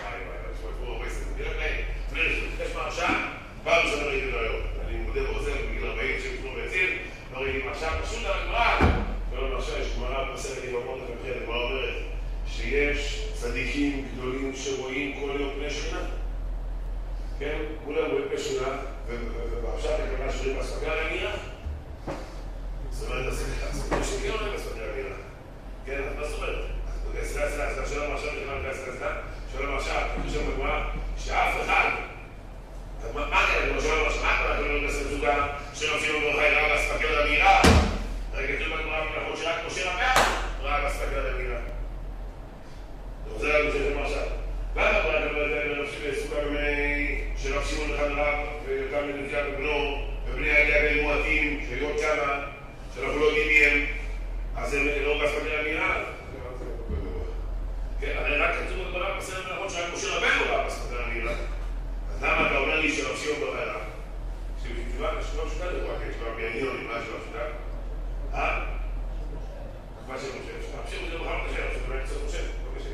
Speaker 1: יוחאי. יש מרשע, פעם ראשונה ראיתי לו היום. אני מודה ועוזר בגיל 40 שפתנו ויציל, לא ראיתי מרשע, פשוט על הגמרא. ולא מרשע, יש גמרא במסכת יבמות ובחיית, הגמרא אומרת שיש צדיקים גדולים שרואים כל יום פני שכינה. כן? כולם רואים פני שכינה, ובפשט הכוונה שרואים באספקלריה מהירה. זאת אומרת, הסיפור שכן רואים באספקלריה מהירה. כן, אז מה זאת אומרת? סליחה, שלום עכשיו, שלום עכשיו, חושב בגמרא, שאף אחד, מה כאלה, כמו שלום עכשיו, מה כאלה, לא נעשה זוגה, שלום שמעון בר יוחאי ראה באספקלריה מהירה. רגע, כתוב בגמרא, נכון שרק משה רבנו ראה באספקלריה מהירה. זה היה בשביל מה עכשיו. למה כבר אתה לא יודע סוכה של רב שמעון לחנרב ויותם לנבקה בבנו ובני העלייה והם מועטים שהיו עוד כמה שאנחנו לא יודעים מי הם, אז הם לא באספקלריה מהירה. כן, הרי רק כתוב בגמרא בסדר נכון שרק משה רבנו ראה באספקלריה מהירה. אז למה אתה אומר לי שרב שמעון בר יוחאי ראה? שבתקווה שלא פשוטה זה רק יש כבר בעניון עם מה שלא פשוטה. מה שלא חושב? רב שמעון זה בכלל לא חושב, זה באמת קצת חושב.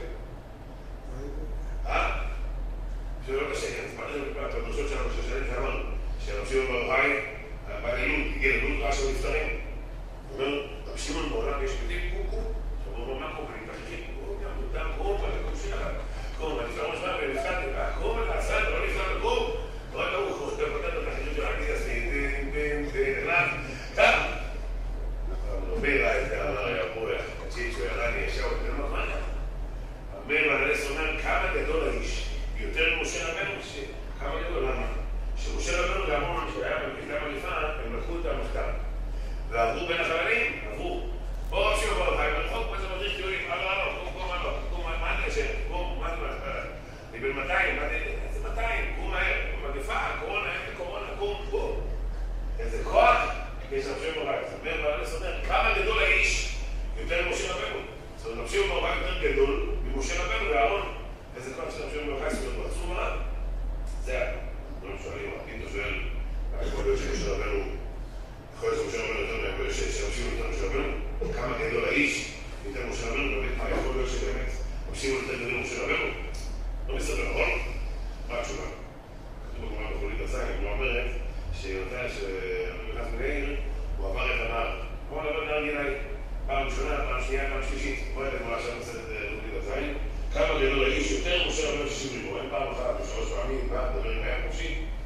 Speaker 1: שלא קשה, את הדרשות שלנו ששאלת שאמרנו שרב שמעון בר יוחאי בא ללוד, הגיע ללוד, ראה שם נפטרים. הוא אומר, רב שמעון בעולם יש פתים קום. עכשיו הוא אומר, מה קום? אני מתחילים קום, אתה קום שלך. קום, אני כבר משמע ונפתת, קום, אתה עשה, אתה לא נפתת, קום. לא הייתה הוא, אתה פתת את החישוב של הכניס, ונכנס, ככה. אומר, היה בורח, תקשיב, שהוא ירד, אני ישר, אתה לא מרמנה. אומר, והנס אומר, כמה גדול האיש, יותר ממשה רבנו, כמה גדול, למה? שמשה רבנו והמון שהיה במקטע מגפה, הם לקחו את המחקר. ועברו בין החללים, עברו. בואו רב שמעון בר יוחאי, ברחוב, מה זה מדריך טיולים? קום, מה אתה יושב? קום, מה אתה? אני בין 200, איזה 200? קום מהר, מגפה, קורונה, אין קורונה, קום. איזה כוח, יש רב שמעון בר יוחאי. והנס אומר, כמה גדול האיש, יותר ממשה רבנו. זאת אומרת, רב שמעון בר יוחאי יותר גדול ממשה רבנו ואהרון. איזה כוח של רב שמעון בר יוחאי, זאת אומרת, רצו מה? זה היה. לא שואלים, אם אתה שואל, יכול להיות שמשה רבנו, יכול להיות שמשה רבנו יותר יכול להיות שרב שמעון יותר משה רבנו, כמה גדול האיש יותר משה רבנו, באמת מה יכול להיות שבאמת רב שמעון יותר גדול משה רבנו? לא מסתבר, נכון? מה התשובה? כתוב בגמרא בחולית הזין, הגמרא אומרת שיודע שרבי בן מאיר הוא עבר את הנהר. הוא עבר את נהר גינאי, פעם ראשונה, פעם שנייה, פעם שלישית. רואה את הגמרא עכשיו בסרט בחולית הזין. כמה גדול האיש יותר משה רבנו 60 ריבו, אין פעם אחת ושלוש פעמים, פעם דבר עם היה חופשי.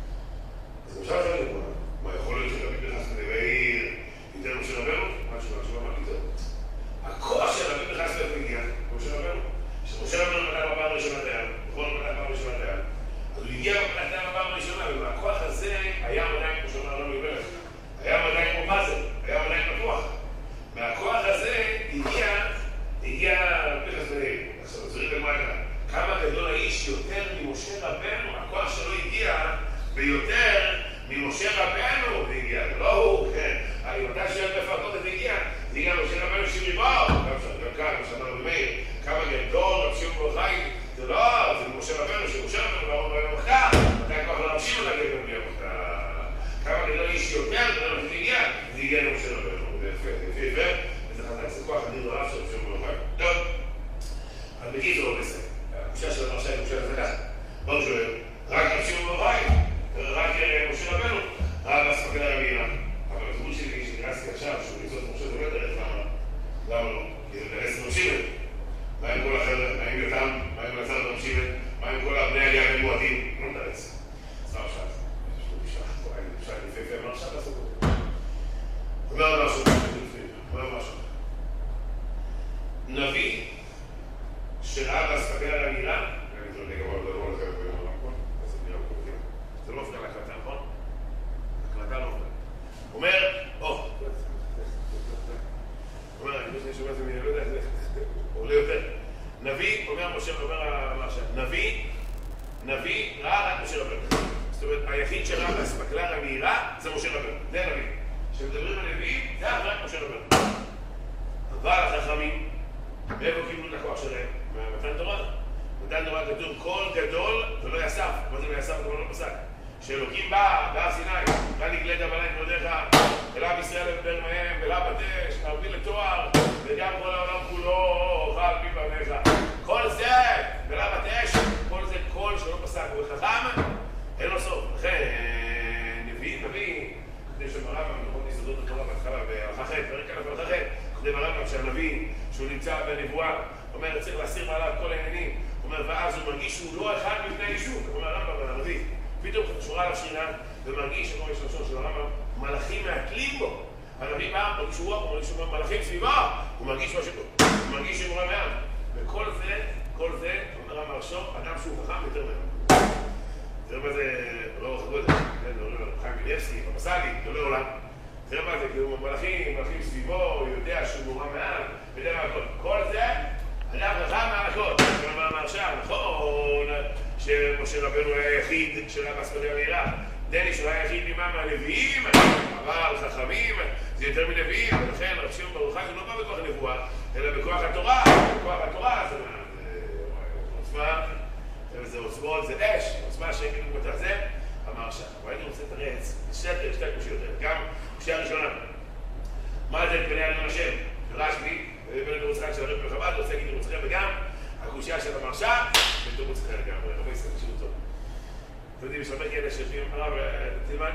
Speaker 1: אז אפשר לדעת את זה. מה יכול להיות שרבי פנחס בן בעיר יותר משה רבנו? משהו אמר יותר. הכוח של רבי פנחס בן הגיע, משה רבנו, שמשה רבנו נתן בפעם הראשונה דייל, בכל נתן בפעם הראשונה דייל, אז הוא הגיע נתן בפעם הראשונה, והכוח הזה היה עדיין, כמו שאומר הרב יברך, היה עדיין כמו פאזל, היה עדיין פתוח. מהכוח הזה הגיע רבי פנחס בן העיר. עכשיו, תראי למעלה, כמה גדול האיש יותר ממשה רבנו, הכוח שלו הגיע ביותר ממשה רבנו זה הגיע, לא הוא, כן, אם אתה שואל בפרקות זה הגיע משה רבנו שריבר, גם כאן, כמו שאמר רבי מאיר, כמה גדול רב שמעון בר יוחאי, זה לא, זה משה רבנו, שמשה רבנו לא אומר במחקר, מתי הכוח לרב שמעון להגיע גם בלי המחקר, כמה גדול איש יותר, זה הגיע למשה רבנו, זה יפה, וזה חזק, זה כוח אדיר רב של רב שמעון בר יוחאי. טוב, אז בקיצור, בסדר, הקושה של המרשה היא קושה חזקה, מה הוא שואל? רק רב שמעון בר יוחאי, רק משה רבנו, רב אספקד הרביעייה. אבל הדמות שלי שנכנסתי עכשיו, שהוא ניצות משה זה לא יותר איך למה לא? כי זה נרס משיבת. מה עם כל אחר, מה עם יותם, מה עם נצר משיבת, מה עם כל הבני עלייה ומועדים? לא נרס. סתם עכשיו. יש לו משך, יפה, מה עכשיו לעשות אותו? אומר משהו. נביא שראה באספקד הרביעייה, אני לא יודע גבוה לדבר לכם ביום העולם, זה לא מפריע להקלטה, נכון? הקלטה לא מפריע. אומר, אני שומע את זה, אני לא יודע, זה עולה יותר. נביא, אומר משה, אומר המרשה, נביא ראה רק משה רבנו. זאת אומרת, היחיד שראה באספקלריה מהירה זה משה רבנו, זה נביא. כשמדברים על נביאים, זה רק משה רבנו. אבל החכמים, מאיפה קיבלו את הכוח שלהם? מתן תורה. מתן תורה כתוב, כל גדול ולא יסף. מה זה לא יסף? זה לא פסק. שאלוקים בא, בהר סיני, ונגלית בליים כבודיך, אליו ישראל לדבר מהם, ואליו בתש, להביא לתואר, וגם כל העולם כולו, אוכל פי בניך. כל זה, ואליו בתש, כל זה קול שלא פסק, ובחכם, אין לו סוף. לכן, נביא, כדי שמרב, נכון, יסודות התורה בהתחלה, בהלכה ח', פרק א' בהלכה ח', כדי מרב, כשהנביא, שהוא נמצא בנבואה, אומר, צריך להסיר מעליו כל העניינים, אומר, ואז הוא מרגיש שהוא לא אחד מבני יישוב, כמו הרמב"ם והנביא. פתאום שורה עליו שינה ומרגיש שכל יש לשון של הרמב"ם, מלאכים מעטלים בו. הנביא בא, מרגיש רוח, הוא מרגיש מלאכים סביבה, הוא מרגיש משהו, הוא מרגיש שמורה מעם. וכל זה, אומר המרשו, אדם שהוא חכם יותר מעם. תראה מה זה, לא חגוד, חיים גליאבסקי, במסאלי, גדולי עולם. תראה מה זה, כאילו מלאכים סביבו, הוא יודע שהוא מורה מעם, ויודע מה הכל. כל זה, אדם חכם מהכל. אומר המרשה, נכון, שמשה רבנו היה היחיד שלה באספקלריה מהירה. דני שהוא היה היחיד מהנביאים, אבל חכמים, זה יותר מנביאים, ולכן רב שמעון בר יוחאי הוא לא בא בכוח הנבואה, אלא בכוח התורה. בכוח התורה זה עוצמה, זה עוצמות, זה אש, עוצמה שאין כאילו כמו זה, המרשה. והייתי רוצה לתרץ, שתי קושיות, גם קושייה הראשונה. מה זה פני אדון השם? רשב"י, ובן תירוץ חיים של הרב בחב"ד, רוצה להגיד תירוץ חיים וגם הקושייה של המרשה, ותירוץ חיים גם, רבי ישראל, תקשיבו טוב. אתם יודעים, יש הרבה כאלה שיושבים, הרב, תלמד,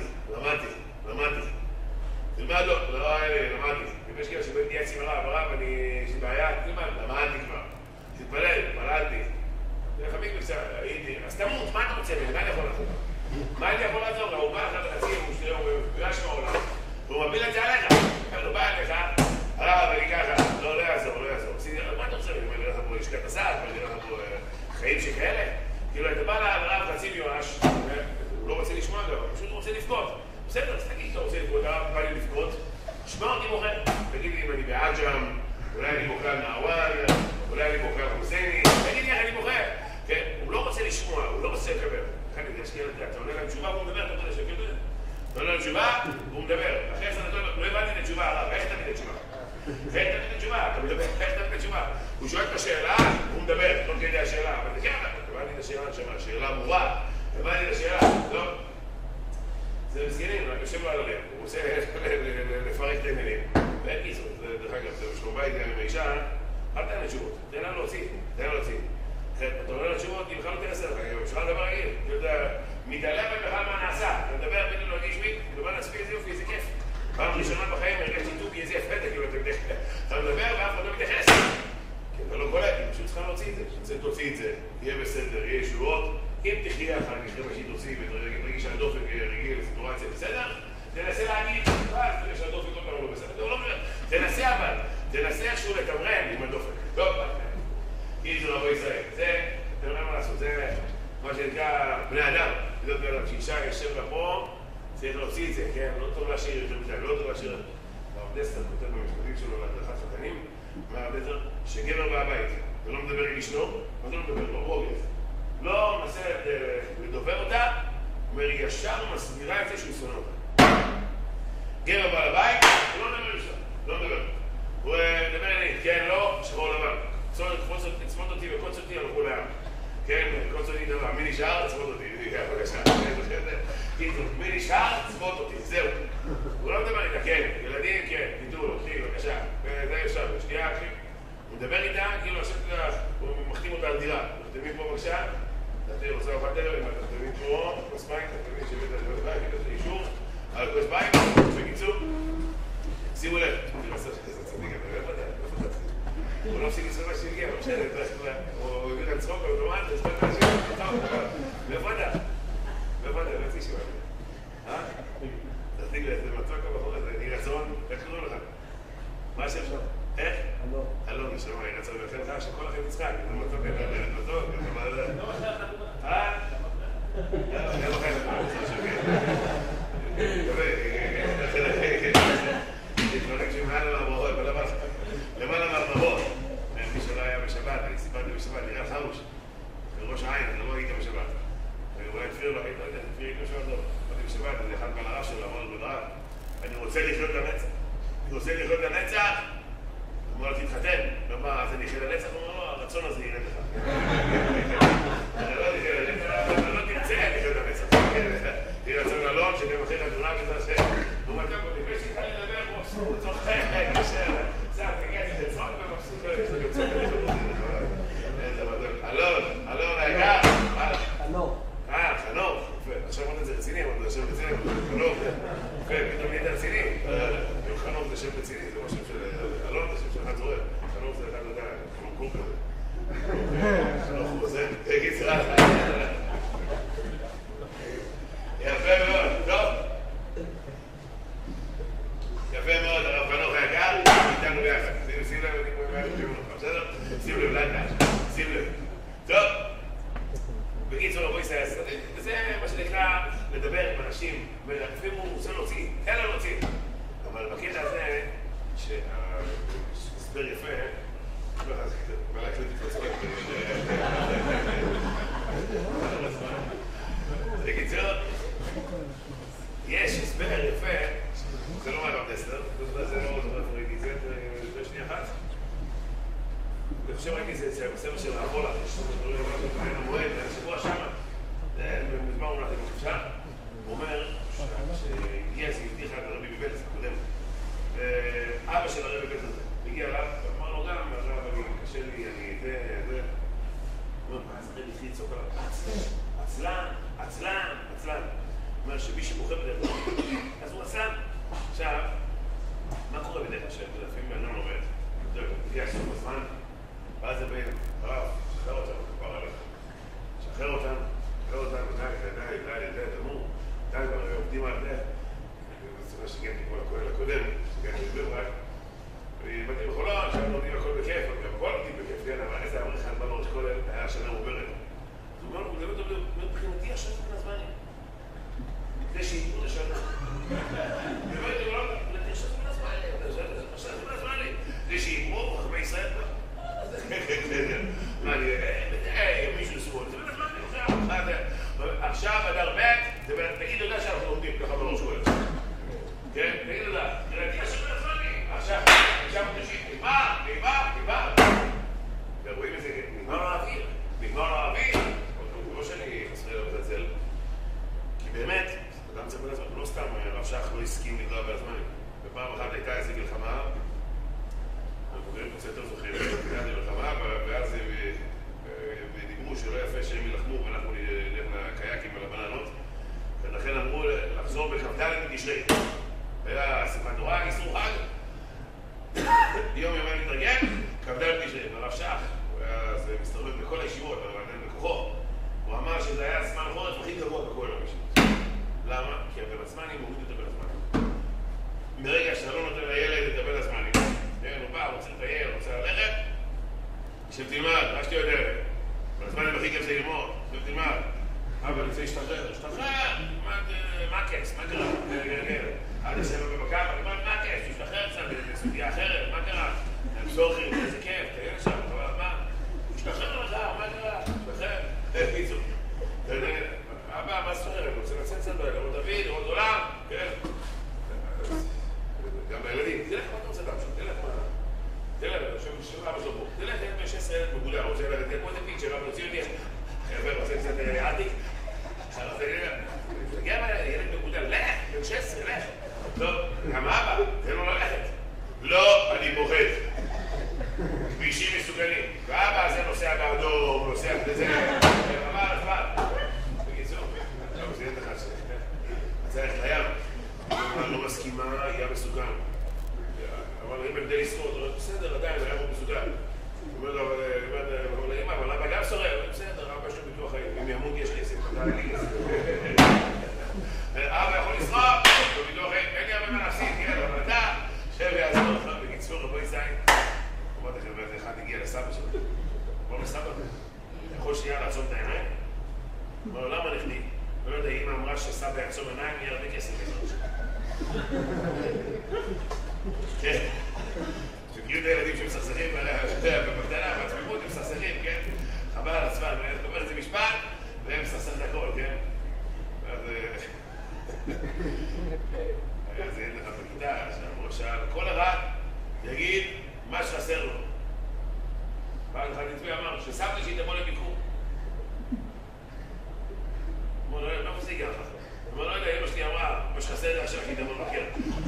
Speaker 1: למדתי. תלמד לא, למדתי. ויש כאלה שבאים להתייעץ עם הרב, יש לי בעיה, תלמד, למדתי כבר. תתפלל, התפללתי. חביב בקצת, הייתי, אז תמות, מה אתה רוצה ממני? מה אני יכול לעזור? מה אני יכול לעזור? הוא בא לך בחצי, הוא מגרש מהעולם, והוא מפיל את זה עליך. הוא בא אליך, הרב, אני ככה, לא יעזור. מה אתה רוצה ממני? אני אראה לך פה לשכת הסעד, אני אראה לך פה חיים שכאלה. כאילו, אתה בא לרב חצי מיואש, הוא לא רוצה לשמוע גם, הוא פשוט רוצה לבכות. בסדר, אז תגיד שאתה רוצה לבכות, הרב בא לי לבכות, שמע אותי מוכר. תגיד לי אם אני בעג'ם, אולי אני מוכר נעוואן, אולי אני מוכר חוסייני, תגיד לי איך אני מוכר. כן, הוא לא רוצה לשמוע, הוא לא רוצה לקבל. לכן אני אשקיע לדעת, אתה עונה להם תשובה והוא מדבר, אתה יודע שקל דוד. אתה עונה להם תשובה והוא מדבר. אחרי זה לא הבנתי את התשובה, הרב, איך תמיד את התשובה? אתה מדבר, איך תמיד את התשובה? הוא שואל את השאלה, הוא מדבר, לא כדי השאלה, אבל זה כן, הבנתי את השאלה שם, השאלה ברורה, הבנתי את השאלה, לא? זה מסגנים, רק יושב לו על הלב, הוא רוצה לפרק את העניינים, ואין קיצור, דרך אגב, זה שלום בית גם עם האישה, אל תענה תשובות, תן לה להוציא. אתה עונה לתשובות, אם בכלל לא תנסה לך, אפשר לדבר רגיל, אתה יודע, מתעלם בכלל מה נעשה, אתה מדבר בינו לא יגיש מי, מדבר להספיק איזה יופי, איזה כיף. פעם ראשונה בחיים הרגשתי טובי איזה יפה, אתה מדבר ואף אחד לא מתייחס. כי אתה לא קולט, פשוט צריכה להוציא את זה. תוציא את זה, יהיה בסדר, יהיה ישועות, אם תחיה אחר כך אחרי מה שהיא תוציא ותרגיש שהדופק רגיל לסיטואציה בסדר, תנסה להגיד, תראה שהדופק לא קרה לו בסדר, תנסה אבל, תנסה איכשהו לתמרן עם הדופק. טוב, כי זה רבו ישראל. זה, אתם יודעים מה לעשות, זה מה שנקרא בני אדם. זאת אומרת, כשאישה יושב לה פה, צריך להוציא את זה, כן? לא טוב להשאיר יותר מדי, לא טוב להשאיר. הרב דסטר כותב במשפטים שלו להדרכת חתנים, מהרב דסטר, שגבר בא הבית ולא מדבר עם אשתו, מה זה לא מדבר? לא רוגז. לא מנסה לדובר אותה, אומר, ישר מסבירה את זה שהוא שונא אותה. גבר בא לבית, הוא לא מדבר אשתו, לא מדבר. הוא מדבר אליי, כן, לא, שחור לבן. לצמוד אותי וקוץ אותי על כולם. כן, קוץ אותי דבר, מי נשאר? לצמוד אותי. בבקשה. מי נשאר? לצמוד אותי, זהו. הוא לא מדבר איתה, כן, ילדים, כן, תדעו, אחי, בבקשה. זה ישר, שנייה, אחי. הוא מדבר איתה, כאילו, הוא מחתים אותה על דירה. מחתימים פה בבקשה. אתה רוצה ארוחת ערב, מחתימים פה, כוס מים, מחתימים שבית על כוס מים, כוס אישור, על כוס מים, בקיצור. שימו לב, הוא לא מפסיק לסבב שהגיע, לא משנה, הוא הביא להם צחוק, הוא דומה, זה סתם להשאיר, מאיפה אתה? מאיפה אתה? לא יציא שבא לי. תחתיק לי, זה מצוק הבחור הזה, אני רצון, איך קוראים לך? מה השם שלך? איך? אלון. אלון, נשמע, אני רצון, ולכן לך שכל לכם יצחק, זה מצוק, זה מצוק, זה לא משנה לך דוגמה. אין לך את דברים שמעל המאמרות, למעלה מהמאמרות. מי שלא היה בשבת, אני סיפרתי בשבת, נראה חרוש. בראש העין, אני לא הייתי בשבת. אולי תפיר לו, הייתי, לא יודע, תפיר איתו שבא טוב. באתי בשבת, אני אחד בעל הרב שלו, אמר לו בדרב, אני רוצה לחיות לנצח. אני רוצה לחיות לנצח. הוא אמר לו, תתחתן. לא מה, אז אני אחיה לנצח? הוא אמר לו, הרצון הזה ירד לך. אני לא תחיה לנצח, אבל לא תרצה לחיות לנצח. תראה רצון אלון, שגם אחרי חתונה ותעשה. הוא אומר, ככה, לפני שהתחלתי לדבר, הוא צוחק, קשר. אלון, היקר.
Speaker 3: חנוך.
Speaker 1: חנוך. עכשיו אמרת את זה רציני, אמרת את זה שם רציני, חנוך. פתאום נהיית רציני. חנוך זה שם רציני, זה משהו של אלון, זה שם של אחד זורר. חנוך זה אחד לדעת, חנוך קור כזה. חנוך הוא זה, תגיד סרח. יפה מאוד, טוב. יפה מאוד, הרב חנוך היקר, איתנו ביחד. שים לב, אני כמו עם בסדר? שים לב, שים לב. טוב. בקיצור, רבו ישראל, וזה מה שנקרא לדבר עם אנשים, ולפעמים הוא רוצה להוציא, אין לו להוציא. אבל בקטע הזה, שהסבר יפה, אבל להקליט את עצמך. בקיצור, יש הסבר יפה, זה לא מהרב דסטר, זה לא ראיתי, זה שנייה אחת. אני חושב ראיתי זה בספר של האבולה, בין המועד, השבוע שמה, בזמן הוא הולך לבקשה, הוא אומר שהגיע איזה יהודי אחד לרבי בבלס הקודם, ואבא של הרבי בבלס הזה, הגיע אליו, ואמר לו גם, אבל קשה לי, אני זה, הוא אומר, מה, אז הרבי התחיל לצעוק עליו, עצלן, עצלן, עצלן. הוא אומר שמי שבוחר בדרך כלל, אז הוא עצלן. עכשיו, מה קורה בדרך כלל שלפעמים בן אדם עובד? הגיע סוף הזמן, ואז זה בין, הרב, שחרר אותנו, כבר עליך. שחרר אותנו, די, תמור, די, כבר עובדים על זה. זה שגנתי כמו הקודם, שגנתי בברק. ובאתי בחולון, שם לומדים הכל בכיף, גם הכל לומדים בכיף, כן, אבל איזה אמר אחד בא בראש כל היה שנה מוברת. אז הוא אומר לו, הוא מדבר מבחינתי עכשיו בין הזמנים. כדי שיתנו לשנה. ובאתי הוא לא, עכשיו בין הזמנים, כדי שיתמו חכמי ישראל, אבל אני רוצה להשתחרר, מה הקץ? מה קרה? עד השם בבקר, אני אומר, מה הקץ? תשתחרר קצת בסוגיה אחרת, מה קרה? סוחר, איזה כיף, תהיה שם, מה? תשתחרר לך, מה קרה? תשתחרר, פיצור. אבא, מה סוחר? אני רוצה לצאת קצת, לראות דוד, לראות עולם, כן? גם לילדים, תלך מה אתה רוצה להמשיך, תלך, שום אבא שלו פה, תלך, אין 16 ילד מגולה, רוצה ללכת, כמו איזה פיצ'ר, אבל הוציא אותי, חבר, רוצה קצת עתיק, תגיע ילד מגולה, לך, בן 16, לך. טוב, גם אבא, תן לו ללכת. לא, אני פוחד. כבישים מסוגלים. ואבא הזה נוסע באדום, נוסע בזה, אבל, בקיצור, זה יהיה לך צריך לים. לא מסכימה, יהיה מסוגל. אבל אם הם די לשרוד, בסדר, עדיין, היה פה מסוגל. הוא אומר לו, אבל אבא גם שורד, בסדר, אבא שלו ביטוח חיים, אם ימות יש כסף, תדע לי כסף. אבא יכול לשרוד, ביטוח חיים, אין לי הרבה מה להפסיד, כן, אבל אתה, שב ויעזור לך, בקיצור, רבוי זין. אמרת לכם, אחד הגיע לסבא שלו, אמר לסבא, יכול שנייה לעצום את העיניים? אמר לו, למה נכדי? לא יודע, אמא אמרה שסבא יעצום עיניים, יהיה הרבה כסף. כן. שגיעו את הילדים שמסכסכים בבקדנה, בעצמות הם מסכסכים, כן? חבל על עצמם, אני אומר את זה משפט, והם מסכסך את הכל, כן? אז אין לך בכיתה, שאמרו כל הרע יגיד מה שחסר לו. פעם אחד נצבי אמר, שסבתי שהיא תבוא לביקור. אמרו, לא מזה הגיע לך. אמרו, לא יודע, אמא שלי אמרה, מה שחסר לי עכשיו שהיא תבוא לבקר.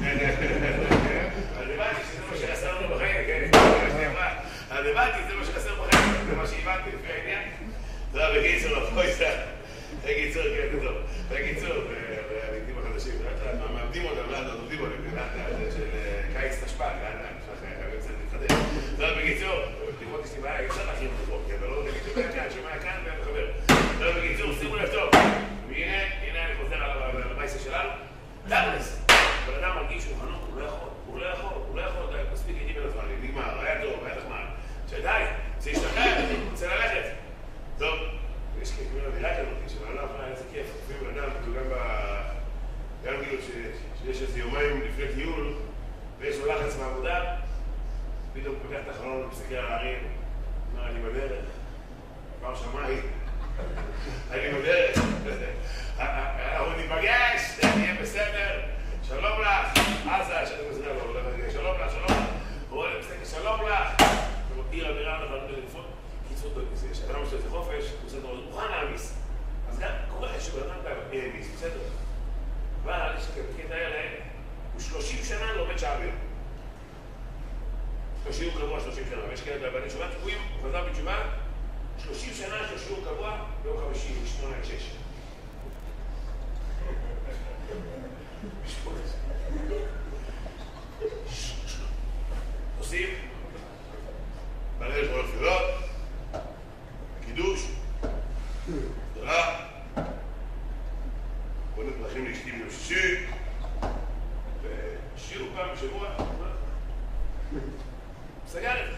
Speaker 1: אז הבנתי שזה מה שחסר לנו בחיים, כן? אז הבנתי, זה מה שחסר בחיים, זה מה שהבנתי לפי העניין. זה היה בקיצור, הפויסה. בקיצור, כן, טוב. בקיצור, והעמידים החדשים, מעמדים אותם, לאט עובדים עליהם, של קיץ תשפ"ג, קצת מתחדש. זה היה בקיצור, לפחות יש לי בעיה, אפשר להכיר את החוק, אבל לא יודע, שומע כאן, שומע כאן, ואין מחבר. זה היה בקיצור, שימו לב טוב. הנה אני חוזר על המייסה שלנו. תכלס, בן אדם מרגיש שהוא חנוק, הוא לא יכול, די, מספיק הייתי בין הזמן, נגמר, היה טוב, היה נחמד. שדי, זה ישתחרר, רוצה ללכת. טוב, יש לי כאילו אווירה כזאת, שבעולם איזה כיף, לפעמים בן אדם, גם כאילו שיש איזה יומיים לפני טיול, ויש לו לחץ מהעבודה, פתאום פותח את החלון ומסתכל על הערים, אומר, אני בדרך, כבר שמאי, אני בדרך, אנחנו ניפגש, נהיה בסדר, שלום לך, עזה, שאני מזרע לו, שלום לך, הוא אומר, שלום לך, עיר אווירה לך, לא בטלפון, קיצור, שאתה לא משתתף לחופש, הוא בסדר, הוא מוכן להעמיס, אז גם קורה שבן אדם מי העמיס, בסדר, אבל יש את האלה, הוא 30 שנה לומד שעה ביום. יש לו שיעור קבוע 30 שנה, ויש כאלה ואני שומע תקועים, הוא חזר בתשובה, 30 שנה יש לו שיעור קבוע ביום חמישי, 8-6. עושים, בליל של תפילות, קידוש, גדולה, בונים פרחים לאשתי ביום שישי, ושיעור פעם בשבוע, סגר את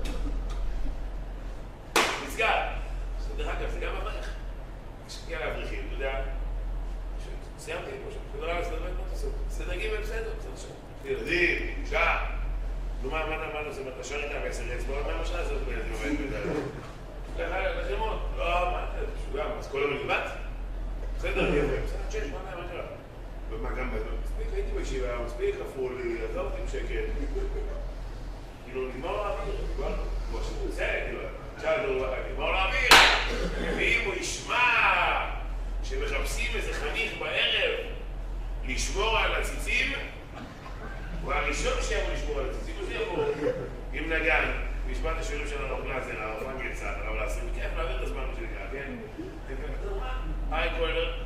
Speaker 1: זה. נסגר. דרך אגב, זה גם אברך. כשגיע לאברכים, אתה יודע, סיימתי, תודה רבה, סדר מה תעשו. סדר ג' בסדר, ילדים, אישה. נו, מה נעשה? אתה שואל איתה בעשר אצבעות, מה המשנה הזאת בילדים עומד בדרך? לחימון. לא, מה אתה? שוגע, אז כל היום נגבת? בסדר, אני עובר. בסדר, צ'ש, מה קרה? ומה גם בזמן? מספיק, הייתי בישיבה, מספיק, חפרו לי, עזוב אותי בשקט. כאילו, נגמור לאוויר, כמו שהוא עושה, כאילו, נגמור לאוויר. ואם הוא ישמע שמחפשים איזה חניך בערב לשמור על הציצים, הוא הראשון שיבוא לשמור על הציצים, הוא יבוא עם נגן, וישמע את השירים של הרב גלזר, הרב פנגלצן, הרב לעשיר, וכיף להעביר את הזמן שנקרא, כן? ואתה מה? היי קוילר.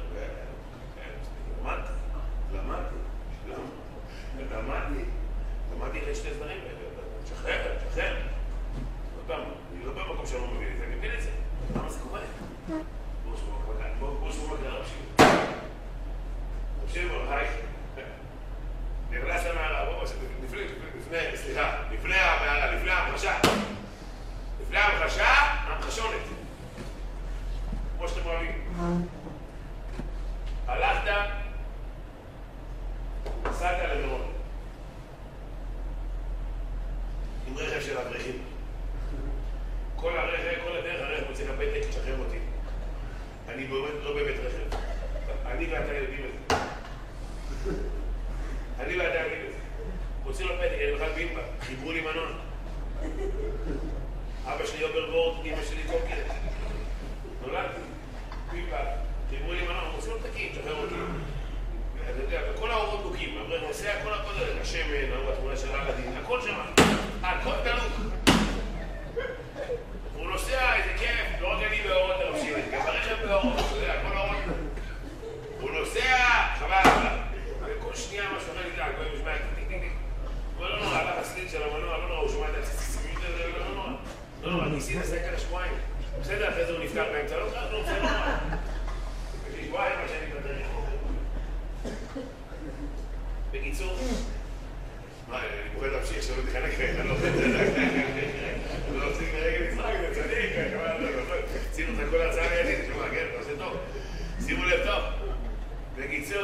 Speaker 1: למדתי אחרי שני דברים, שחרר. עוד פעם, אני לא במקום שאני לא מבין את זה, אני מבין את זה. למה זה קורה? בואו שוב מקרה רב שיעור. רב שיעור, היי. נכנס למערה, לפני המערה, לפני ההמחשה. לפני ההמחשה, ההמחשונת. כמו שאתם אוהבים. אני לא באמת רכב. אני ואתה יודעים את זה. אני ואתה יודעים את זה. מוציא לו פתק, אני בכלל בימבה, חיברו לי מנוע. אבא שלי אוברבורד, אמא שלי קוקר. נולדתי, בימבה, חיברו לי מנוע, מוציא לו פתקים, שחרר אותי. אתה יודע, וכל האורות דוקים, אבל נוסע כל הכל, השמן, התמונה של אלאדין, הכל שם, הכל דלוק. הוא נוסע, איזה כיף, לא רק אני באורות הרפשים, גם ברכב באורות, אתה יודע, כל האורות. הוא נוסע, חבל, וכל שנייה משהו אחר נדלק, הוא משמע, אבל לא נורא, הלך הסליל של המנוע, לא נורא, הוא שומע את הציציציות הזה, לא נורא. לא נורא, ניסי נסק על השבועיים. בסדר, אחרי זה הוא נפטר באמצע, לא נורא, לא נורא. שבועיים, מה שאני בדרך. בקיצור, אני פוחד להמשיך שלא תחלק רגע, לא רוצים לרגע נצחק, זה צדיק, עשינו את הכל ההצעה לידית, תשמע, כן, אתה עושה טוב, שימו לב טוב, בקיצור,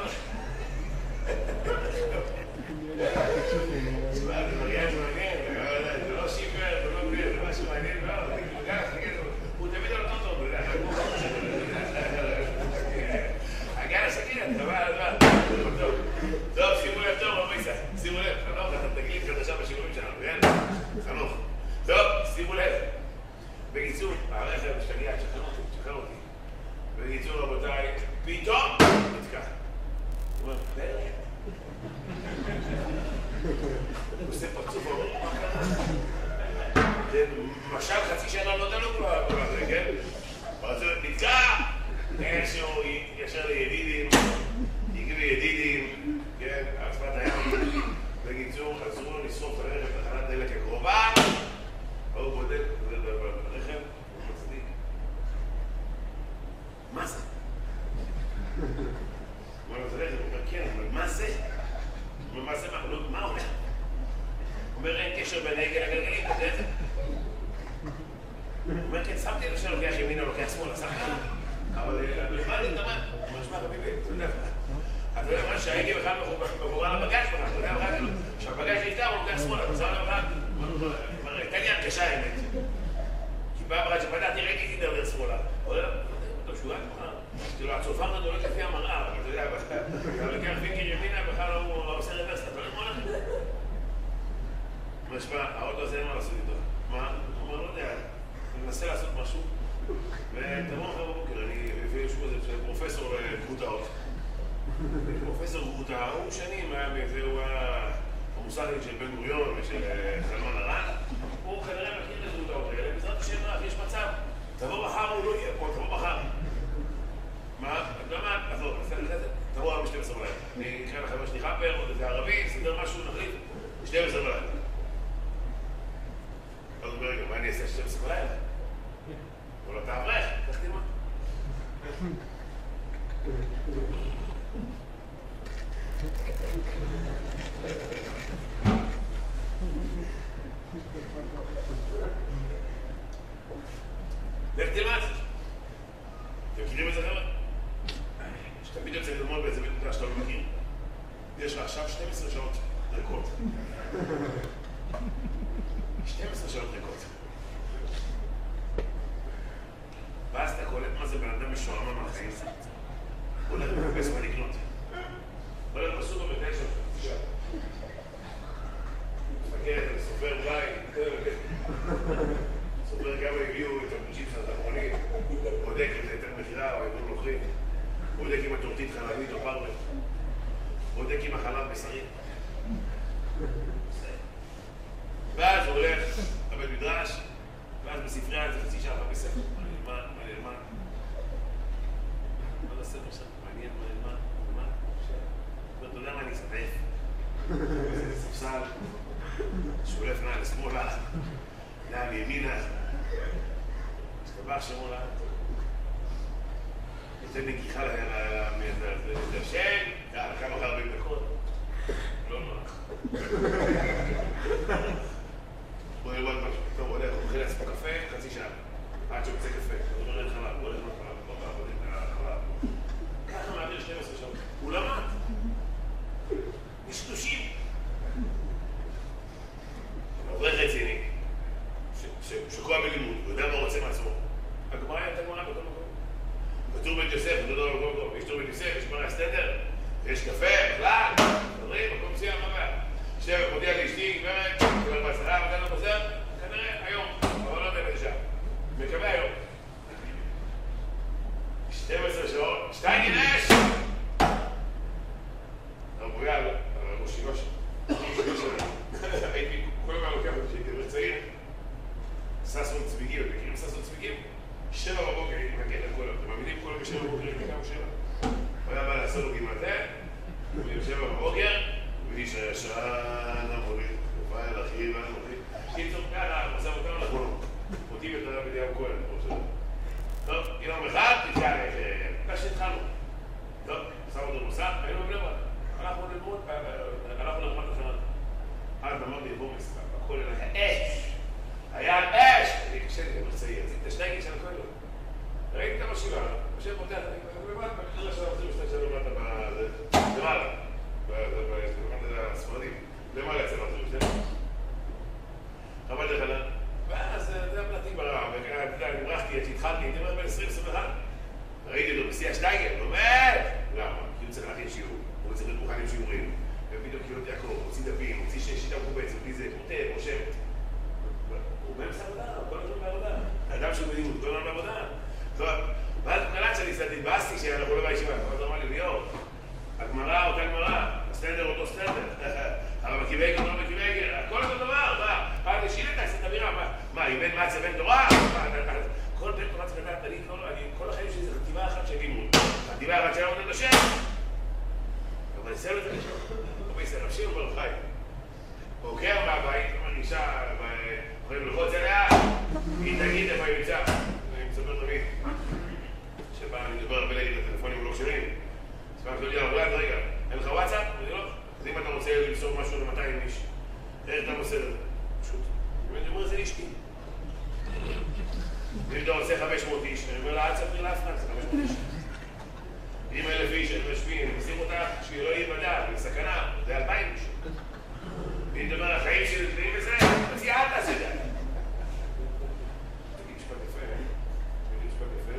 Speaker 1: זה מריאן מעניין, זה לא שיפר, זה לא בלי, זה משהו מעניין מאוד, הוא תמיד על אותו טוב, הגל הסכין, דבר, טוב, שימו לב טוב, רבי ישראל, שימו לב, חנוך, אתה תגלית חדשה בשיעורים שלנו, כן? חנוך. טוב, שימו לב. בקיצור, הרכב משתגע, תשחרר אותי. בקיצור, רבותיי, פתאום נתקע. הוא אומר, הוא עושה פרצוף, הוא אומר, מה קרה? זה משל חצי שנה לא דלוק לו, כן? פרצוף נתקע, איזשהו ישר לידידים, הגיעו ידידים, כן, השפת הים, בקיצור, עזרו לו לשרוף את הרכב בתחנת דלק הקרובה, הוא בודק ברכב, הוא מצדיק. מה זה? הוא אומר לו, זה רכב, הוא אומר, כן, אבל מה זה? הוא אומר, מה זה? מה אומר? הוא אומר, אין קשר בין העגל לגלגלים, אתה יודע את זה? הוא אומר, כן, שמתי לו שלוקח ימינה, לוקח שמאלה, שמתי לו. אבל בכלל להתאמן, הוא אומר, שמע, רביבי, אתה יודע מה? אתה יודע מה שההגה בכלל מבורר לבגש בכלל, אתה יודע בכלל, שהבגש נפתר הוא לוקח שמאלה, אתה שם לו בכלל, הייתה לי הרגשה האמת. כי פעם אחת שפתחתי ראיתי תידרדר שמאלה. אתה יודע, אתה שוגע כמובן, כאילו הצופר נדולק לפי המראה, אבל אתה יודע, אתה לוקח וינקר ימינה, בכלל הוא עושה רוורס, אתה יודע מה הולך? הוא אומר, שפע, האוטו הזה אין מה לעשות איתו. מה? הוא אומר, לא יודע, אני מנסה לעשות משהו, ותבוא אחר בבוקר, אני הביא שוב איזה פרופסור גרוטאות. פרופסור גרוטה, הוא שנים, והוא המוסלמי של בן גוריון ושל חלמן הר"ן, הוא כנראה מכיר את הגרוטאות האלה, בעזרת השם רב, יש מצב, תבוא מחר, הוא לא יהיה פה, תבוא מחר. מה? אתה יודע מה? עזוב, תבוא רב ב-12 בלילה. אני אקרא לחבר שלי חפר, עוד איזה ערבי, סדר משהו, נחליט, 12 בלילה. אז הוא אומר, רגע, מה אני אעשה 12 בלילה? אבל אתה אברך, תחתי מה? לך תלמד. אתם מכירים את זה חבר'ה? שתמיד יוצא ללמוד באיזה בית מדרש שאתה לא מכיר. יש לך עכשיו 12 שעות ריקות. 12 שעות ריקות. ואז אתה קולט מה זה בן אדם משועמם מהחיים. הוא הולך לחפש מה לקנות. הוא הולך בסופר בתשע. מפקד, סופר בית, סופר כמה הביאו את הג'יפס האחרונים, בודק את היתר מחירה או היתר נוכרים, בודק עם הטורטית חלבית או פרווה, בודק עם החלב בשרי. ואז הוא הולך לבית מדרש, ואז בספרייה זה חצי שעה בספר. מה נלמד? מה זה ספר שם? מעניין, מה נלמד? אתה יודע מה אני אסתף? איזה ספסל, שולף נע לשמאלה, נע לימינה, הסתבח שמאלה, נותן נגיחה לדרשן, כמה 40 דקות, לא נוח. בוא נלמד משהו, טוב, הולך, הוא מתחיל לעשות קפה, חצי שעה, עד שהוא יוצא קפה, הוא אומר אין חלב, הוא הולך לחלב, הוא הולך לחלב. ככה מעביר 12 שעות, הוא למד. משתושים. עובד רציני, שקוע בלימוד, הוא יודע מה הוא רוצה מעצמו. הגמרא הייתה גמרא בכל מקום. טור בית יוסף, אותו דבר במקום טוב. יש טור בית יוסף, יש מראה סטנדר, יש קפה, בכלל, מדברים, מקום מסוים, מה בעיה? שתהיה מודיע לאשתי, גברת, כבר בהצלחה, מתי לא חוזר? כנראה היום, אבל לא יודע באיזה שעה. מקווה היום. 12 שעות, 2 ינש! הרבויה, הרבושימה הייתי כל הזמן לוקח אותי שהייתי יותר צעיר, ששון צמיגים, אתם מכירים ששון צמיגים? 7 בבוקר הייתי מחכה את הכל, אתם מאמינים כל ב7 בבוקר הייתי קם 7? הוא היה בא לעשות לו גימטה, הוא יושב 7 בבוקר, ואיש הישן המוליד, הוא בא אל אחי והמוליד. קיצור, יאללה, עושה אותנו אנחנו מודים את הרב אליהו כהן. טוב, יום אחד, תתקע איך שהתחלנו. טוב, שם אותו נוסף, היינו בבני ברק. הלכנו ללמוד, הלכנו לרמת השנה. אז אמרתי לבומס, הכל היה אש! היה אש! אני קשה לי, אני צעיר, עשיתי את השנגל של הכל. ראיתי את המשיבה, יושב פותח, אני למעלה, בקריאה של הרצים שתי שלום למעלה. למעלה הספרדים, למעלה אצל הרצים שתי. חמד לחנן. ואז זה הפלטים ברעב, אני מרחתי, התחלתי, הייתי אומר בין 20-21. ראיתי אותו בשיא השטייגר, לומד! למה? כי הוא צריך להכין שיעור, הוא צריך להיות מוכן עם שיעורים. ובדיוק קהילות יעקב, הוציא דפים, הוציא שיטה מקובצת, בלי זה, כותב, רושם. הוא באמצע עבודה, כל הזמן בעבודה. האדם שהוא בלימוד, כל הזמן בעבודה. ואז קלט שאני קצת התבאסתי שאנחנו לא בישיבה, אז הוא אמר לי, ליאור, הגמרא אותה גמרא, הסטנדר אותו סטנדר. הרב הקיבייגר, הרב הקיבייגר, הכל אותו דבר, מה? פעם לשילת, עשית אמירה, מה, אם בן מצה בן תורה? כל בן תורה צריך לדעת, כל החיים שלי זה חטיבה אחת של לימוד. חטיבה אחת של עבודת השם. אבל ניסיון את זה לשם. הוא בישראל, רבשיר וברוך חי. הוא עוקר מהבית, הוא אישה, יכולים ללחוץ אליה, היא תגיד איפה היא נמצא. אני מספר תמיד. שפעם אני מדבר הרבה להגיד לטלפונים ולא כשרים. אז פעם תגיד לה, אולי, רגע, אין לך וואטסאפ? אני לא. אז אם אתה רוצה למסור משהו ל-200 איש, איך אתה מוסר את זה? פשוט. אני אומר, זה לאשתי. אם אתה רוצה 500 איש, אני אומר לה, אל תספרי לאף אחד, זה 500 איש. אם 1,000 איש, אני משפיע, אני משים אותה, שהיא לא יהיה בדעת, היא סכנה, זה 2,000 איש. ואם אתה אומר, החיים שלי תקנים בזה, אז היא אל תעשה זה. תגיד משפט יפה, תגיד משפט יפה.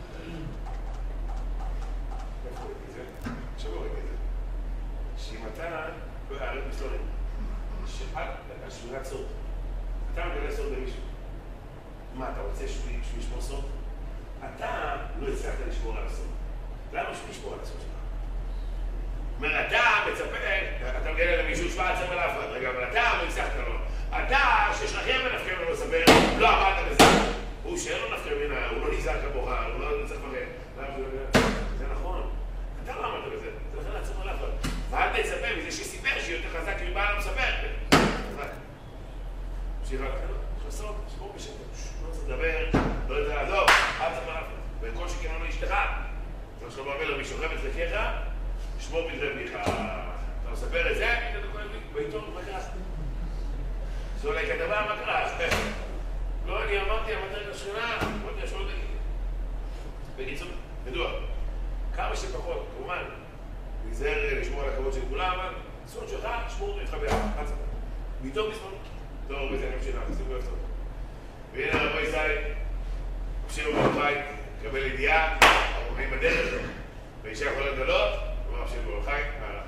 Speaker 1: איפה ראיתי את זה? עכשיו לא ראיתי את זה. שאם אתה לא יערב מסלולים, שעל שמירת סוד, אתה מגלה סוד במישהו. מה, אתה רוצה שהוא ישמור סוד? אתה לא הצלחת לשמור על הסוד. למה שהוא ישמור על הסוד שלך? זאת אומרת, אתה מצפה, אתה מגלה למישהו שבא עצר על אף אחד, רגע, אבל אתה לא הצלחת לו. אתה, שיש לכם ונפקר ממנו לספר, לא עמדת בזה. הוא שאין לו נפקר ממנו, הוא לא נזהר כמוך, הוא לא צריך לפרק. זה נכון. אתה לא עמדת בזה, זה לכן לעצור על אף אחד. ואל תצפה מזה שסיפר שהיא יותר חזק מבעל המספר. חזק. שירה לכם, חסות, שמור בשקט. לא צריך לדבר, לא יודע לעזוב, אל צריך לעזוב. וכל שכן לא אשתך. זה שלמה המלך, מי שוכב את זכיך, שמור בדרי בניך. אתה מספר את זה, אתה קורא בעיתון, מה קרה? זה אולי כתבה, מה קרה? לא, אני אמרתי, אמרתי לשכונה, אמרתי לשכונה דגי. בקיצור, ידוע, כמה שפחות, כמובן, נזהר לשמור על הכבוד של כולם, אבל סוד שלך, שמור אותו איתך ביחד. מתוך בזמן. טוב, בזה אני משנה, שימו לב טוב. והנה רבי ישראל, שימו ברוך חי, קבל ידיעה, הרומאים בדרך, ואישה יכולה לגלות, אמר שימו ברוך חי, הלאה.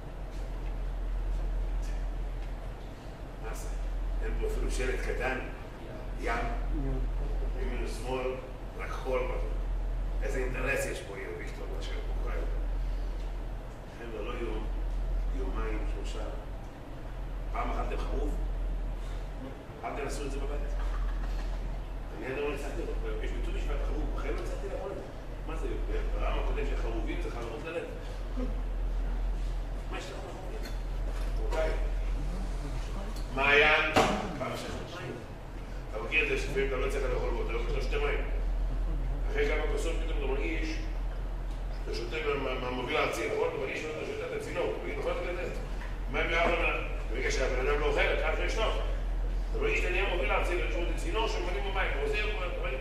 Speaker 1: מה עשה? אין פה אפילו שלט קטן, ים, ימין ושמאל, רק חול, איזה אינטרס יש פה, ירביש טוב, מה שאתה פה קורא. חבר'ה, לא יום, יומיים, 3. פעם אכלתם חרוב? אל תנסו את זה בבית. אני עד לא ניצחתי אותו. יש ביטוי משפט חרוב, בחיים לא ניצחתי לאכול את זה. מה זה? ברעם הקודם של חרובים זה חלומות ללב. מה יש לך לחרובים? אוקיי. מעיין, כמה שחת מים. אתה מכיר את זה שפעמים אתה לא צריך לאכול בו, אתה לא צריך לשתי מים. אחרי כמה כוסות פתאום אתה מרגיש, אתה שותה מהמוביל הארצי, נכון? אתה מרגיש שאתה שותה את הצינור, תגיד, נכון? מים לארבע מנה. ברגע שהבן אדם לא אוכל, אתה אחרי שטוף. אתה מרגיש שאתה נהיה מוביל הארצי, לשמור את הצינור שמבנים במים, אתה עוזר, אתה מרגיש.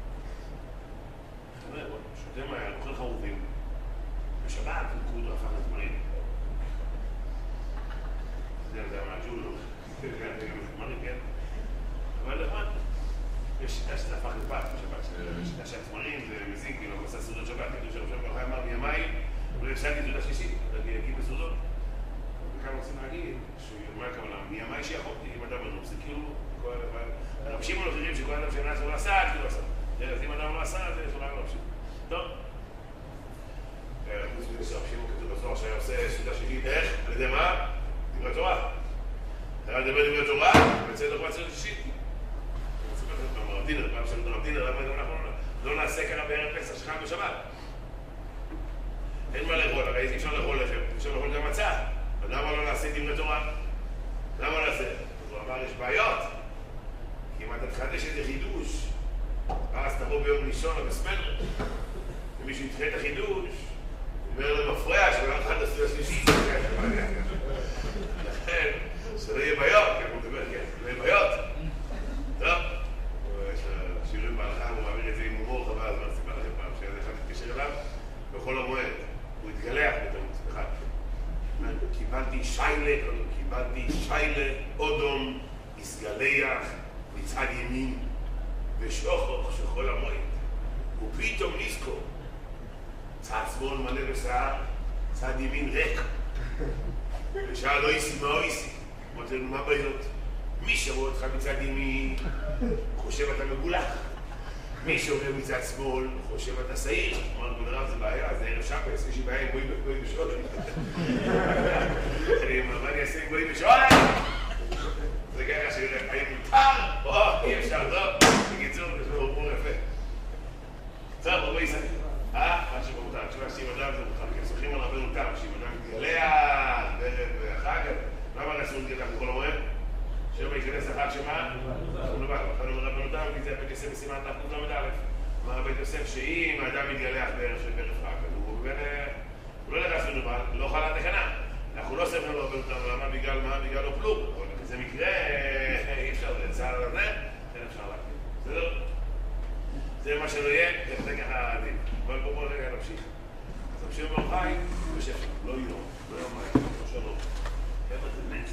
Speaker 1: אתה אומר, שותה מים, אוכל חרובים. בשבת, קודו, הפך לתמרים. זה מהג'ולו. זה גם תמרים, כן? אבל לבד, יש שיטה שזה הפך לפת בשבת. יש שיטה שהתמרים זה מזיק, כאילו, עושה סעודת שבת. הפסדתי תעודה שלישית, להגיד בסודות. וכאן רוצים להגיד, מה הכוונה? מי אמר שיכולתי, אם אדם לא עושה, כאילו, הרב שמעון אחרים שכל אדם שנעשה לא עשה, כאילו עשה. אז אם אדם לא עשה, זה יכולה לרב שמעון. טוב. חוץ מזה שהרב שמעון כתוב בזוהר שהיה עושה סעודה שלישית, איך? על ידי מה? דברי תורה. היה לדבר דברי תורה, ויצא דוח בעצרת שלישית. אני רוצה לדעת במרב דינר, פעם שאלות במרב דינר, למה אנחנו לא נעשה ככה בערב פסח שחל בשבת? אין מה לאכול, הרי אי אפשר לאכול לחם, אפשר לאכול גם מצה. אז למה לא נעשה דברי תורה? למה לא נעשה? אז הוא אמר, יש בעיות. כי אם אתה תחדש איזה חידוש, אז תבוא ביום ראשון או בסמדר, ומישהו ידחה את החידוש, אומר למפרע שלא אחד עשו השלישי. לכן, שלא יהיה בעיות, כי אנחנו מדבר, כן, לא יהיה בעיות. טוב, יש שיעורים בהלכה, הוא מעביר את זה עם הומור, חבל הזמן, סיפר לכם פעם, שאחד התקשר אליו, בכל המועד, הוא התגלח בטעות, אחד. קיבלתי שיילה, אודום, הסגלח, מצד ימין, ושוכח שכל המועד. ופתאום נזכור, צד שמאל מלא בשיער, צד ימין ריק. ושאל לא איסי, מה איסי? אמרתי לנו, מה בעיות? מי שרואה אותך מצד ימין, חושב אתה מגולח. מי שרואה מצד שמאל, חושב אתה שעיר. אמרנו, לרב זה בעיה, זה ערב שפס, יש לי בעיה עם גוי בשעולה. מה אני אעשה עם גוי בשעולה? זה ככה שיראה, האם מותר? או, אי אפשר, טוב. בקיצור, יש לו הומור יפה. טוב, רבי ישראל. מה שבמותר, תשמע, שאם אדם זה מותר, כי סוחים על רבנו תם, שאם אדם מתגלח, בערב החג, למה נעשו להתגלח בכל המועד? שמה ייכנס החג שמה? אנחנו נבוא, אנחנו נאמר רבנו תם, כי זה בית יוסף בסימן תחתות ל"א. אמר בית יוסף שאם האדם מתגלח בערב חג, הוא לא נכנס לנבל, לא חלה תקנה. אנחנו לא ספרים לו רבנו תם, למה? בגלל מה? בגלל לא כלום. אבל זה מקרה, אי אפשר, זה צער על זה, אין אפשר להקדים. בסדר? זה מה שלא יהיה, זה ככה הדין. אבל בואו רגע נמשיך. אז נמשיך ברחי, יושב שם, לא יום, לא יומיים, לא שלום. איפה זה נצח?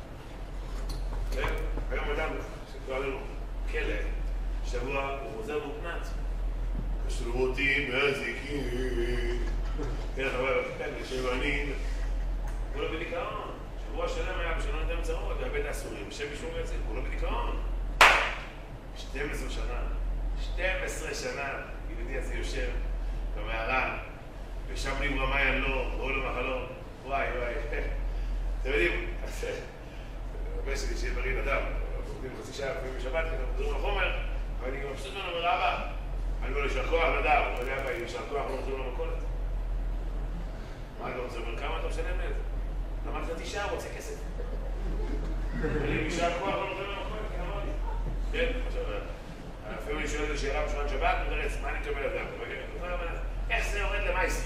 Speaker 1: היום אדם שקרא לנו כלא, שבוע הוא חוזר מוקנץ. קשרו אותי באזיקים. כן, אבל שבענים. הוא לא בדיכאון. שבוע שלם היה בשנה נתם צרות, והבית האסורים, בשם משום ויציב, הוא לא בדיכאון. 12 שנה. 12 שנה, ידידי הזה יושב במערה, ושם נברא מעיין לו, ראו לו מחלום. וואי. אתם יודעים, הרבה שלי שיהיה בריא אדם, אנחנו עובדים חצי שעה לפעמים בשבת, כי אנחנו חוזרים לחומר, אבל אני גם מבסוט ממנו אומר, אבא, אני אומר לו, יישר כוח נדב, הוא אומר, אבא, יישר כוח, לא מחזור למכולת. מה אתה רוצה? אומר, כמה אתה משלם לזה? אמרת חצי שעה, הוא רוצה כסף. אני יישר כוח, לא מחזור למכולת, כי אמר לי. כן, עכשיו, לפעמים אני שואל את השאלה בשולחן שבת, הוא אומר, מה אני מקבל אדם? איך זה יורד למייסי?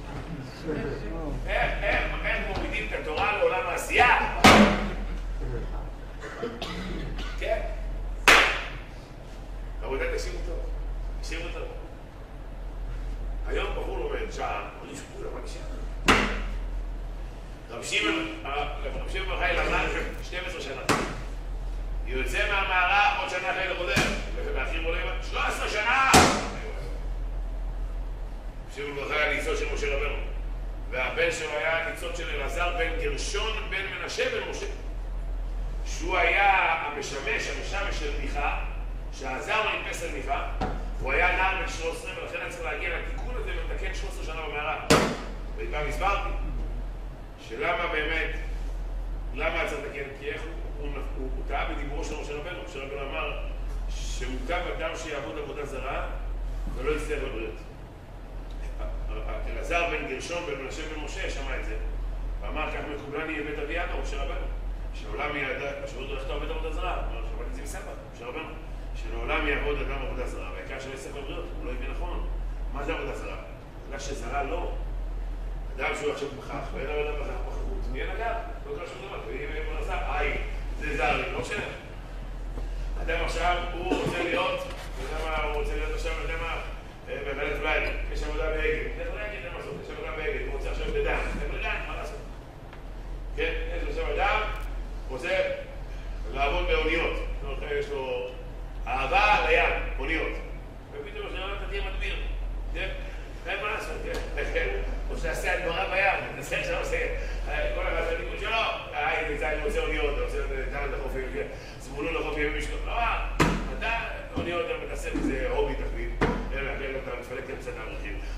Speaker 1: איך מורידים את התורה לעולם העשייה? כן. רבותיי, תקשיבו טוב. היום בחור לומד שעה, אני שכולה, מה נשאר? רב שמעון בחי למד 12 שנה. יוצא מהמערה עוד שנה אחרי לחודר, ואחרים עולים 13 שנה! שמעון בחי היה ניצוד של משה רבנו, והבן שלו היה ניצוד של אלעזר בן גרשון בן מנשה בן משה. שהוא היה המשמש של מיכה, שעזר לו עם פסל מיכה, הוא היה נער בן 13, ולכן אני צריך להגיע לתיקון הזה ולתקן 13 שנה במערה. וכבר הסברתי, שלמה באמת, למה צריך לתקן? כי איך הוא טעה בדיבורו של משה רבנו. משה רבנו אמר שמוטב אדם שיעבוד עבודה זרה ולא יצטרך לבריאות. אלעזר בן גרשון בן מנשה בן משה שמע את זה, ואמר כך מקובלני יהיה בית אבי אדו, משה רבנו. שלעולם יעבוד, השבועות הולכת לעבוד עבודה זרה, שמעתי את זה מסבא, משה רבנו. שלעולם יעבוד אדם עבודה זרה, והעיקר שלא יצטרך לבריאות, הוא לא הבין נכון. מה זה עבודה זרה? בגלל שזרה לא. אדם שהוא עכשיו בכך, ואין אדם בכך בחרות, מי אין אגב? לא קרה שום דבר, ואם פרנסה, זה זר לי, לא משנה. אדם עכשיו, הוא רוצה להיות, הוא רוצה להיות עכשיו, בבלת בלייד, יש עבודה באגד. איך להגיד, אין מה לעשות, יש עבודה באגד, הוא רוצה עכשיו בדן. איך לדן, מה לעשות? כן, יש לו עכשיו אדם, הוא רוצה לעבוד באוניות. יש לו אהבה לים, אוניות. ופתאום כשאדם תתיר מדביר. אין מה לעשות, כן? או שעשה הדברה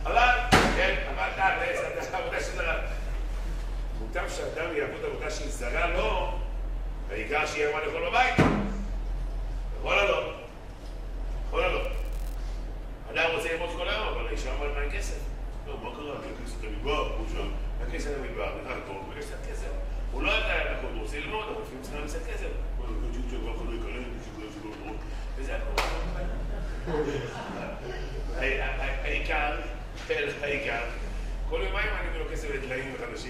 Speaker 1: אבל, כן, אבל אתה עבודה שזרה. מוטב שאדם יעבוד עבודה שהיא זרה לו, העיקר שיהיה מה לאכול בבית. נכון או לא? נכון או לא? אדם רוצה ללמוד כל היום, אבל האישה אמרה מה אין כסף. לא, מה קרה? הכסף למדבר, הוא שם. הכסף למדבר, נראה פה, ויש קצת כסף. הוא לא יודע הכל, הוא רוצה ללמוד, אבל לפעמים צריכים קצת כסף. הוא אומר, ג'יג'ו, ואף אחד לא יקרן, ג'יג'ו, לא נורא. וזה הכל. העיקר, כל יומיים אני מביא לו כסף לדליים חדשים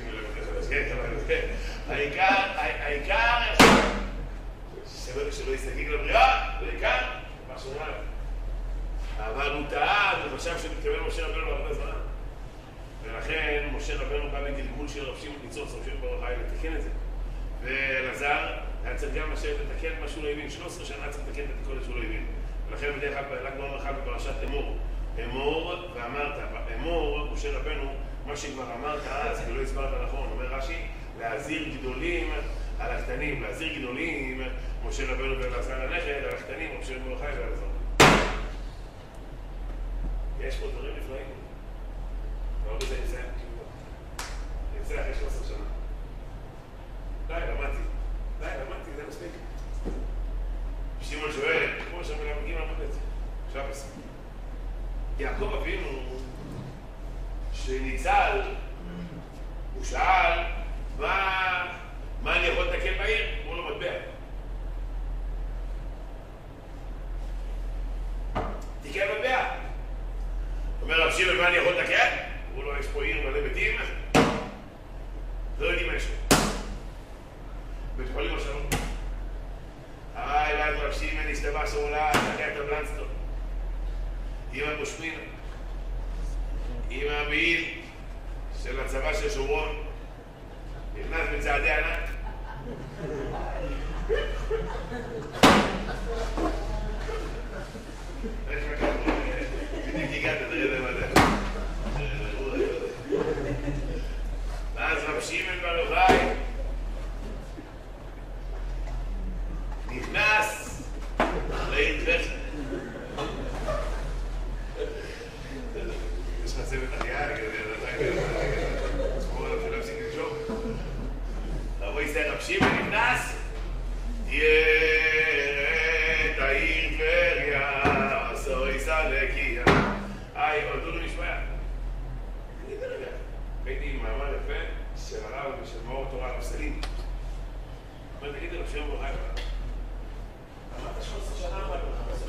Speaker 1: העיקר שלא יסתגיג לבריאה, העיקר מה שאומר אבל הוא טעה, הוא חשב שמתכוון משה רבנו בעבודה זרה ולכן משה רבנו בא לגלגול של רב שמעון ניצוץ, רב שמעון בר יוחאי לתקן את זה ואלעזר היה צריך גם לתקן מה שהוא לא הבין 13 שנה צריך לתקן את התיקון שהוא לא הבין ולכן בדרך כלל בל"ג בעומר אחד בפרשת אמור אמור ואמרת, אמור, משה רבנו, מה שכבר אמרת אז, כי לא הסברת נכון, אומר רש"י, להזהיר גדולים על הקטנים, להזהיר גדולים, משה רבנו ואלעזר הנכד, על הקטנים, משה רבנו חי ואלעזר. יש פה דברים נפלאים. ועוד זה נצא, נצא אחרי 13 שנה. די, למדתי, זה מספיק. שמעון שואל, כמו שהמילה מגיעים למד את זה. עכשיו עושה. יעקב אבינו שניצל, הוא שאל מה אני יכול לתקן בעיר? הוא לא מטבע. תקן מטבע. אומר רב שמעון מה אני יכול לתקן? הוא לא יש פה עיר מלא ביתים? לא יודעים מה יש לו. בית חולים עכשיו. ואז רב שמעון הסתבר שעולה תקן את הבלנסטון. עם הבושמין, עם המעיל של הצבא של שומרון, נכנס בצעדי ענק. בדיוק הגעת, תראה למה זה. ואז רב שמעון בר יוחאי נכנס לעיר טבריה. יש לך צוות החייאה, ספור עליו שלא הפסיק לשוק. רבו ישראל רב שמעון נכנס, תהיה את העיר טבריה, עשו ייסע לקיה. עודו לו נשמע. תגיד רגע, הייתי עם מאמר יפה של הרב ושל מאור תורה הרב סלים. אומר, תגיד לי רב שמעון בר יוחאי, אמרת 13 שנה אמרת לך,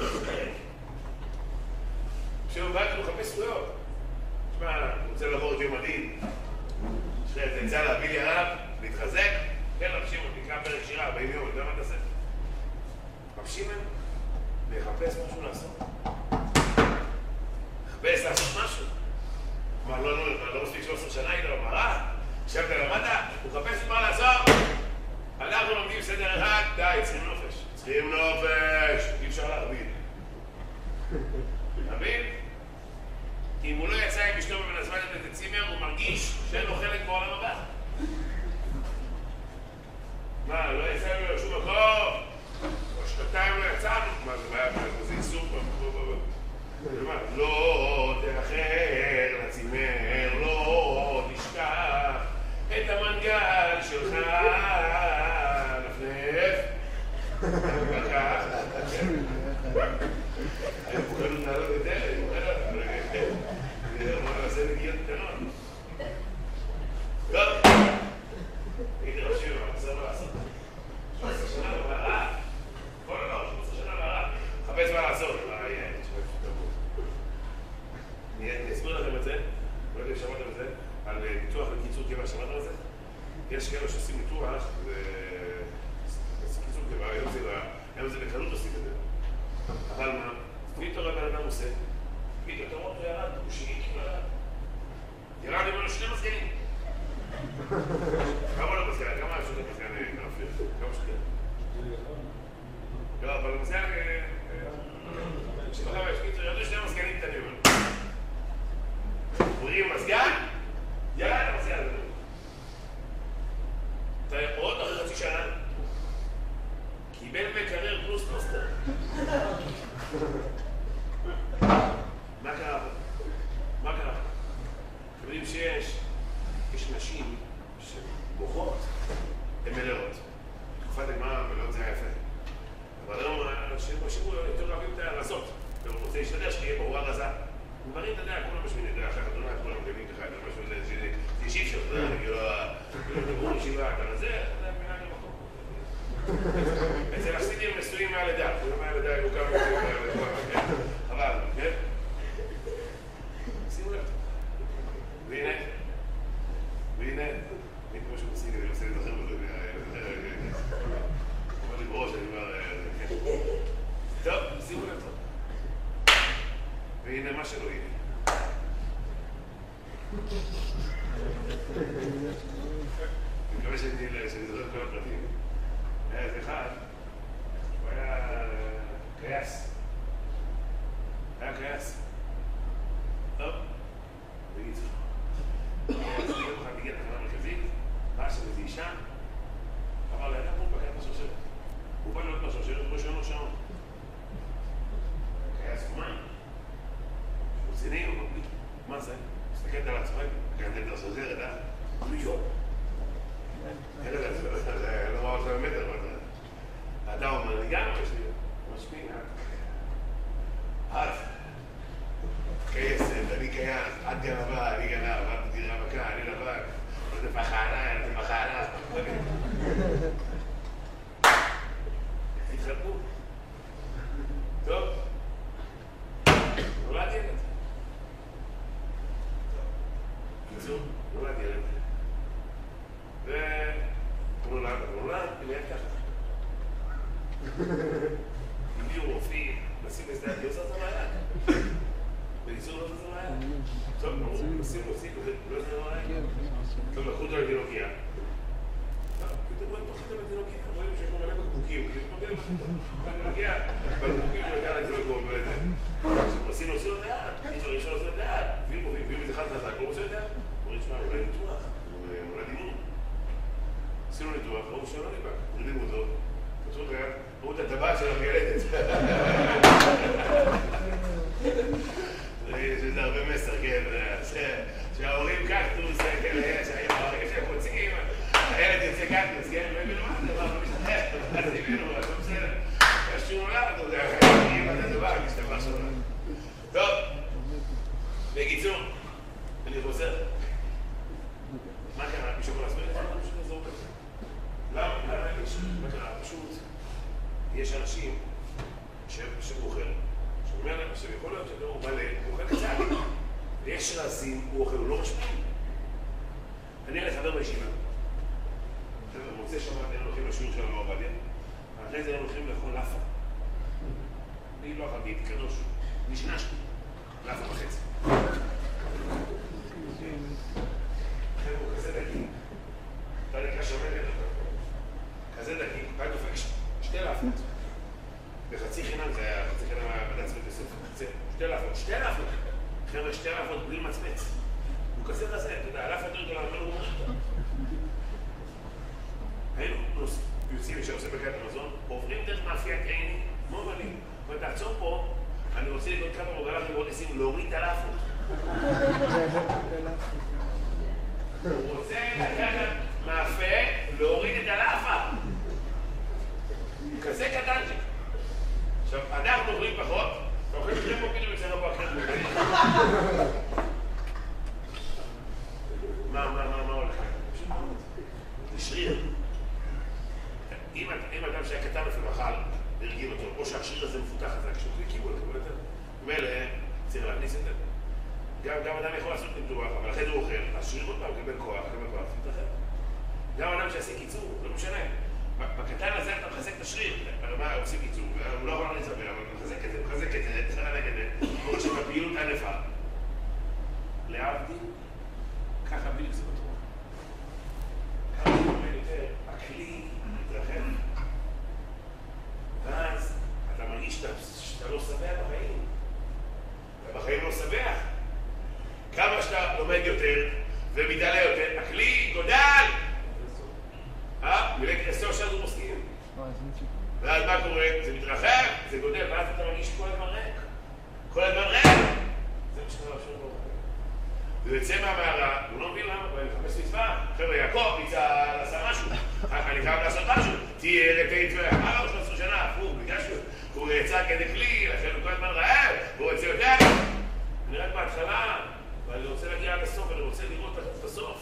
Speaker 1: שמעון בר יוחאי מחפש זכויות. תשמע, הוא רוצה לעבור את יום הדין. יש לך את היצע להביא לי הרב, להתחזק. כן, רב שמעון, נקרא פרק שירה, 40 יום, אתה יודע מה תעשה? רב שמעון מחפש משהו לעשות. מחפש לעשות משהו. מה, לא מספיק 13 שנה, היית לו מראה? עכשיו אתה למדת, הוא מחפש מה לעשות. אנחנו לומדים סדר אחד, די, צריכים נופש. צריכים נופש, אי אפשר להרביד. להרביד? כי אם הוא לא יצא עם אשתו בבן הזמן את הצימר, הוא מרגיש שאין לו חלק בעולם הבא. מה, לא יצא לו שום מקום? או שנתיים לא יצאנו? מה, זה בעיה, זה איסור פעם. לא תאחר לצימר, לא תשכח את המנגל שלך נפנף. אני מוכן לעלות את זה, אני מוכן לעשות נגיעות קטנות. טוב, הייתי רב שמעון, מה צריך לעשות? 13 שנה בערה, כל לא, 13 שנה בערה, חפש מה לעשות. אני אסביר לכם את זה, לא יודע אם שמעתם את זה, על ניתוח לקיצור קבע, שמעתם את זה? יש כאלה שעושים ניתוח, קיצור קבע, היום זה בקלות עושים את זה. אבל מה? פתאום הבן אדם עושה, פתאום אתה רואה אותו ירד, הוא שיעי כאילו ירד עם לנו 2 מזגנים. כמה לא מזגן? כמה יש עוד מזגן נרפיר? כמה שכן? לא, אבל המזגן... שלך יש קיצור, ירדו 2 מזגנים קטנים. בריאים מזגן, ירד המזגן. אתה עוד אחרי חצי שנה, קיבל מקרר פלוס טוסטר. מה קרה פה? מה קרה פה? שיש נשים שמוחות, הן מלאות. תקופת הגמרא מלאות זה היה יפה. אבל היום אנשים יותר אוהבים את הרזות. הם רוצים להשתדל שתהיה בחורה רזה. דברים, אתה יודע, כולם משמינים, אתה יודע, אחרי חתונה, כולם מגנים ככה, אתה משהו, זה אישי אפשר, אתה יודע, כאילו, דבור ישיבה, אתה לזה, אתה יודע, מילה למקום. אצל הסינים נשואים מהלידה, כאילו מהלידה היו כמה נשואים מהלידה, אבל, כן? שימו לב. והנה, אני כמו שהוא מסיק, אני מנסה לדחר בזה, אומר לי בראש, אני אומר, טוב, שימו לב טוב. והנה מה שלא יהיה. אני מקווה שאני זוכר את כל הפרטים. היה איזה אחד, הוא היה קייס. טוב, בקיצור. יום אחד הגיע לתחנה מרכזית, בא שם איזו אישה, אמר לה, הוא פקד בשרשרת. הוא בא להיות בשרשרת, הוא שאין לו שעון. קייס אומן. רציני, הוא אומר לי, מה זה? מסתכלת על עצמך, קנדל את השרשרת, הוא לי יום. זה לא ראה אותך במטר, אבל אתה אומר, אני גם יש לי, משפיע. את קייסת, אני קייס, את גנבה, אני גנב, את דירה מכה, אני לבק, אתה פחענה, אתה פחענה. התחלקו. טוב. נולד ילד. קיצור, נולד ילד. והוא נולד, עם יד ככה. הביאו רופאים, נשים לזה, אני עושה את המעיין. בניסור לא עושה את המעיין. טוב, נשים, לא עושה את המעיין. טוב, לקחו אותו לתינוקיה. טוב, פתאום פתחתם לתינוקיה, רואים שיש לו מלא בקבוקים. בתינוקיה, בקבוקים שהוא יודע לתינוקות ולזה. עושים לו סיור דעת, יש לו עושה דעת. ואם איזה אחד חזק, לא עושה דעת. אומרים, שמע, אולי ניתוח, אולי דימון. עשינו ניתוח, ראו שלא נדבק, מורידים אותו, פתרו את היד, ראו את הטבעת של המילדת. שזה הרבה מסר, כן, שההורים קקטוס, שההורים שהם רוצים, הילד יוצא קקטוס, כן, לא הבינו מה זה, מה לא משתחרר, אז הבינו, אז לא בסדר. כשהוא נולד, אתה יודע, אם אתה דבר, משתבר שלו. טוב, בקיצור, אני חוזר. מה קרה? מישהו יכול להסביר את זה? זה עובד. למה? מה קרה? פשוט, יש אנשים שאוכל, שאומר להם שיכול להיות שהוא מלא, הוא אוכל קצת, ויש רזים, הוא אוכל, הוא לא משפיע. אני אלך חבר בישיבה. במוצאי שבת הם הולכים לשיעור של הרב עובדיה, אחרי זה הם הולכים לאכול לאפה. אני לא אכלתי, הייתי קדוש, נשנשתי, לאפה וחצי. הוא כזה דקים, אתה נקרא שומע לי כזה דקים, אתה דופק שתי לאפות. בחצי חינם זה היה, חצי חינם היה בד"ץ בית הספר, שתי לאפות. חבר'ה, שתי לאפות בלי מצמץ. הוא כזה רזה, אתה יודע, הלאפה יותר גדולה, אבל הוא מרחת. היינו יוצאים שעושה בקעת המזון, עוברים דרך מאפיית עיני, מובלים. ותעצור פה, אני רוצה לקרוא כמה מוגלחים ועוד ניסים להוריד את הלאפות. הוא רוצה לקחת מאפה, להוריד את הלאפה. כזה קטנצ'יק. עכשיו, אנחנו עוברים פחות, אתה אוכל שרים פה פתאום יצא רבו אחר מוגלחים. מה הולך? זה שריר. אם אדם שהיה קטן אפילו אכל, הרגיל אותו, או שהשריר הזה מפותח חזק, כשהוא הקיבו לקבל יותר, מלא, צריך להכניס את זה. גם אדם יכול לעשות ניתוח, אבל אחרי זה הוא אוכל, השריר עוד פעם מקבל כוח, מתרחב. גם אדם שעושה קיצור, לא משנה. בקטן הזה אתה מחזק את השריר, מה עושים קיצור, הוא לא יכול לספר, אבל הוא מחזק את זה, צריך לנגד את זה, עוד שבפעילות ענפה. להבדיל, ככה בדיוק זה בתורה. ככה זה אומר יותר, הכלי מתרחב. ואז אתה מרגיש שאתה לא שבע בחיים. אתה בחיים לא שבע. כמה שאתה לומד יותר ומתעלה יותר, הכלי גודל! מילא כרסו שאנחנו מוסקים. ואז מה קורה? זה מתרחב, זה גודל, ואז אתה מרגיש כל הזמן ריק. כל הזמן ריק! זה מה שאתה לא אפשר לא ריק. הוא יוצא מהמערה, הוא לא מבין למה, הוא מחפש מצווה. חבר'ה, יעקב יצא לעשה משהו. אני חייב לעשות משהו. תהיה רפאית ואמר לו 13 שנה, הפוך, בגלל שהוא יצא כדי כלי, לכן הוא כל הזמן רעב, והוא יוצא יותר. אני רק בהתחלה, ואני רוצה להגיע עד הסוף, אני רוצה לראות את הסוף.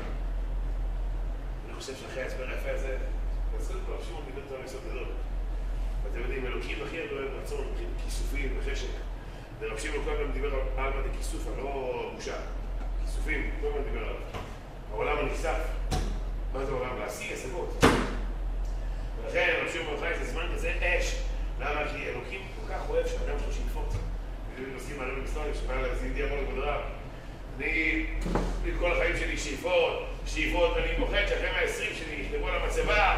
Speaker 1: אני חושב שאחרי ההסבר היפה הזה, אז קודם כל, שמעון דיבר את המסות גדול. ואתם יודעים, אלוקים הכי הרבה אוהב רצון, כיסופים וחשק. ורב שמעון כל הזמן דיבר על מה זה כיסוף, לא בושה. כיסופים, כל הזמן דיבר עליו. העולם הנכסף. מה זה העולם? להשיג השגות. ולכן, רב שמעון חי זה זמן כזה אש. למה? כי אלוקים כל כך אוהב שאדם שלו שאיפות. אני מסכים מעלים במסתונים, שבא להזין די המון בדרב. אני, כל החיים שלי שאיפות, ואני מוחד שאחרי 120 שלי יכתבו על המצבה,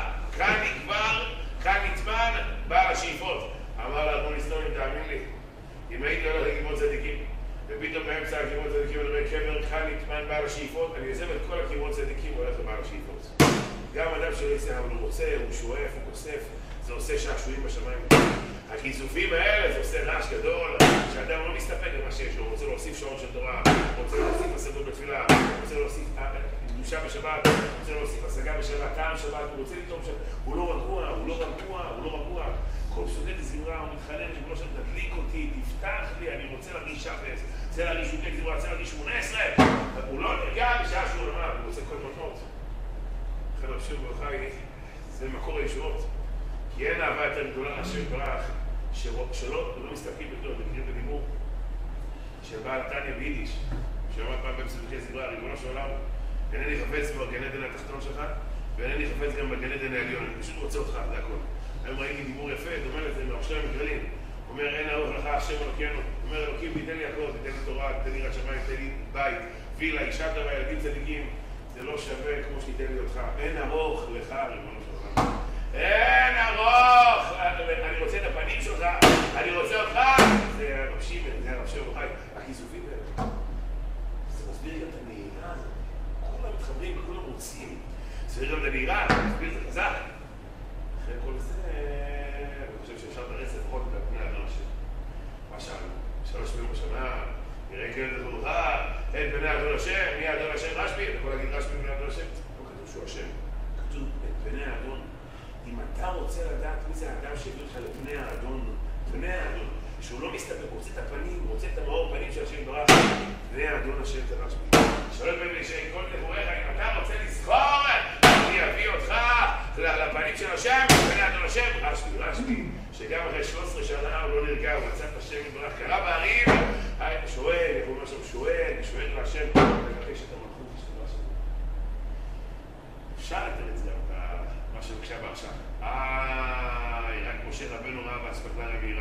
Speaker 1: כאן נטמן בעל השאיפות. אמר לאדמו"ר מסתונים, תאמין לי, אם הייתי הולך לקברות צדיקים, ופתאום באמצע הקברות צדיקים אני אומר, קבר כאן נטמן בעל השאיפות, אני עוזב את כל הקברות צדיקים והולך לבעל השאיפות. גם אדם שלא יצא, אבל הוא רוצה, הוא שואף, הוא כוסף, זה עושה שעשועים בשמיים. הכיסופים האלה זה עושה רעש גדול, שאדם לא מסתפק במה שיש לו, הוא רוצה להוסיף שעות של תורה, הוא רוצה להוסיף השגות בתפילה, הוא רוצה להוסיף קדושה בשבת, הוא רוצה להוסיף השגה בשבת, טעם שבת, הוא רוצה לטעום שבת, הוא לא רגוע. כל סוגת זמרה, הוא מתחנן, ריבונו של עולם, תדליק אותי, תפתח לי, אני רוצה להרגיש שחס, רוצה להרגיש שוגג זמרה, רוצה להרגיש 18, הוא לא נרגע בשעה שהוא למד, הוא רוצה כל מתנות. לכן רב שמעון בר יוחאי, זה מקור הישועות. כי אין אהבה יותר גדולה להשם יתברך, שלא מסתפקים בכלום, מכירים בדיבור של בעל תניא ביידיש, שאמר פעם בפסוקי זמרה, ריבונו של עולם, אינני חפץ בגן עדן התחתון שלך, ואינני חפץ גם בגן עדן העליון, אני פשוט רוצה אותך, זה הכל. היום ראיתי דיבור יפה, דומה לזה, מהרב שלמה מקרלין. הוא אומר, אין ארוך לך השם אלוקינו. הוא אומר, אלוקים, תיתן לי הכל, תיתן לי תורה, תיתן לי יראת שמיים, תיתן לי בית, וילה, אישה טובה, ילדים צדיקים. זה לא שווה כמו שתיתן לי אותך. אין ארוך לך, ריבונו של עולם. אין ארוך! אני רוצה את הפנים שלך, אני רוצה אותך! זה הרב שמעון, זה הרב שמעון בר יוחאי. הכיסופים האלה. זה מסביר גם את הנהירה הזאת. כולם מתחברים, כולם רוצים. זה מסביר גם את הנהירה, זה מסביר את זה חזק. אחרי כל זה, אני חושב שאפשר לרצף לפחות את פני האדון השם. מה שאלנו? 3 פעמים בשנה, נראה כאילו את החלוכה, את פני האדון השם, מי האדון השם רשב"י? אתה יכול להגיד רשב"י פני האדון השם? לא כתוב שהוא השם, כתוב את פני האדון. אם אתה רוצה לדעת מי זה האדם שהביא לך לפני האדון, פני האדון, שהוא לא מסתפק, רוצה את הפנים, רוצה את המאור פנים של השם ברח, פני האדון השם זה רשב"י. שואל פעמים כל נבואיך, אם אתה רוצה לזכור, אני אביא אותך לפנים של השם, פני האדון השם, רשב"י, שגם אחרי 13 שנה הוא לא נרגע, הוא מצא את השם יתברך, קרא בערים, שואל, איך הוא אומר שם, שואל להשם, לבקש את המלכות של השם. אפשר לתת את זה מה שבקשה בהרשע. רק משה רבנו ראה באספקלריה המהירה.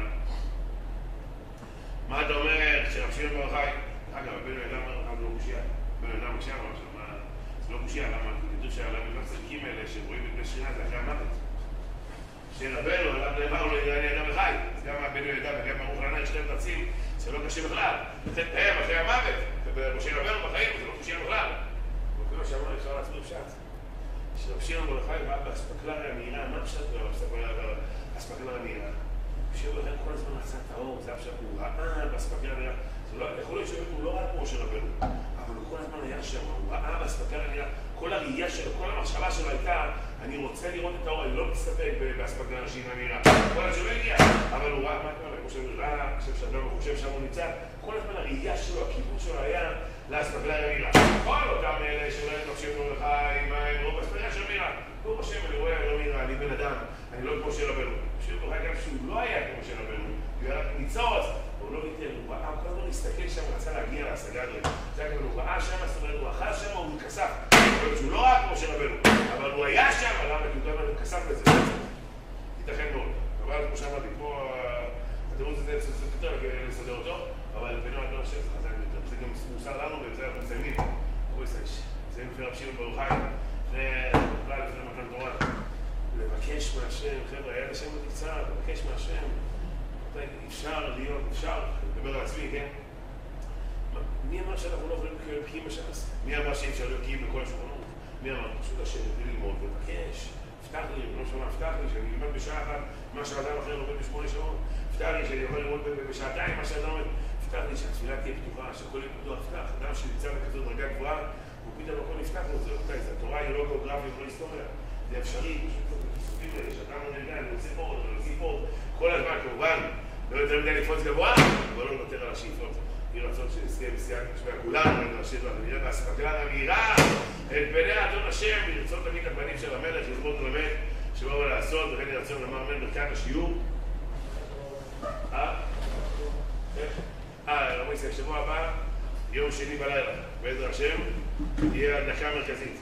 Speaker 1: מה אתה אומר כשרב שמעון בר יוחאי? אגב, רבנו ידע אמר, לא קושייה. רבנו ידע מקשייה אמר שם, זה לא קושייה, למה? כתוב שהלמד הצדיקים האלה שרואים את בני שכינה זה אחרי המוות. שרבנו, נאמר לו, אני אדם לחי. אז גם רבנו ידע וגם ברוך לענן שניהם רצים, זה לא קשה בכלל. הם אחרי המוות, ומשה רבנו בחיים, זה לא קושייה בכלל. וכמו שאמר, אפשר להסביר פשט. שרב שמעון בר יוחאי ראה באספקלריה המהירה, מה פשט באספקלריה המהירה? שמעון בר יוחאי כל הזמן עשה את האור, זה עכשיו הוא ראה באספקלריה המהירה. יכול להיות שהוא לא ראה כמו משה רבנו, אבל הוא כל הזמן היה שם, הוא ראה באספקלריה המהירה, כל הראייה שלו, כל המחשבה שלו הייתה, אני רוצה לראות את האור, אני לא מסתפק באספקלריה המהירה. כל הזמן הגיע, אבל הוא ראה, מה קרה? כמו שהוא ראה, כשאדם חושב שם הוא נמצא, כל הזמן הראייה שלו, הכיוון שלו היה לאספקלריה המהירה. כל אותם אלה שאולי נפשים לו לך עם רוב האספקלריה של המהירה. ברוך השם, אני רואה, לא מהירה, אני בן אדם, אני לא כמו משה רבנו. שמעון בר יוחאי גם שהוא לא היה כמו משה רבנו, הוא היה ניצוץ, הוא לא ניתן, הוא ראה, כל הזמן להסתכל שם, הוא רצה להגיע להשגה הזאת. זה היה כמו, הוא ראה שם, זאת אומרת, הוא אכל שם, הוא כסף. שהוא לא ראה כמו משה רבנו, אבל הוא היה שם, למה? כי הוא כסף לזה. ייתכן מאוד. אבל כמו שאמרתי, פה, התירוץ הזה צריך יותר לסדר אותו, אבל בינו האדון השם זה חזק יותר. זה גם מוסר לנו, וזה אנחנו מסיימים. זה לפני רב שמעון בר יוחאי, לפני מתן תורה. לבקש מהשם, חבר'ה, היד השם עוד קצת, לבקש מהשם. אפשר להיות, אפשר, לדבר על עצמי, כן? מי אמר שאנחנו לא יכולים להיות בקיאים בש"ס? מי אמר שאי אפשר להיות בקיאים בכל השולחנות? מי אמר? פשוט השם ללמוד ולבקש. הבטח לי, לא שומע, הבטח לי שאני אלמד בשעה אחת מה שאדם אחר לומד ב8 שעות. הבטח לי שאני יכול ללמוד בשעתיים מה שאדם לומד. הבטח לי שהתפילה תהיה פתוחה, שהכל יהיה פתוח. הבטח, אדם שנמצא בכזאת זה אפשרי, שאתה מנגן, אני רוצה עוד, אני רוצה עוד, כל הזמן כמובן, לא יותר מדי לקפוץ גבוה, אבל לא נוותר על השאיפות. יהי רצון שנזכה בסייעתא דשמיא כולנו, ונרשת לנו, ונראה באספקלרא המהירה, את פני אדון השם, לרצות תמיד הפנים של המלך, לזמוד ולמד, שבאו לעשות, וכן יהי רצון לומר אמן ברכת השיעור. רבי ישראל, שבוע הבא, יום שני בלילה, בעזרת השם, תהיה הדלקה מרכזית.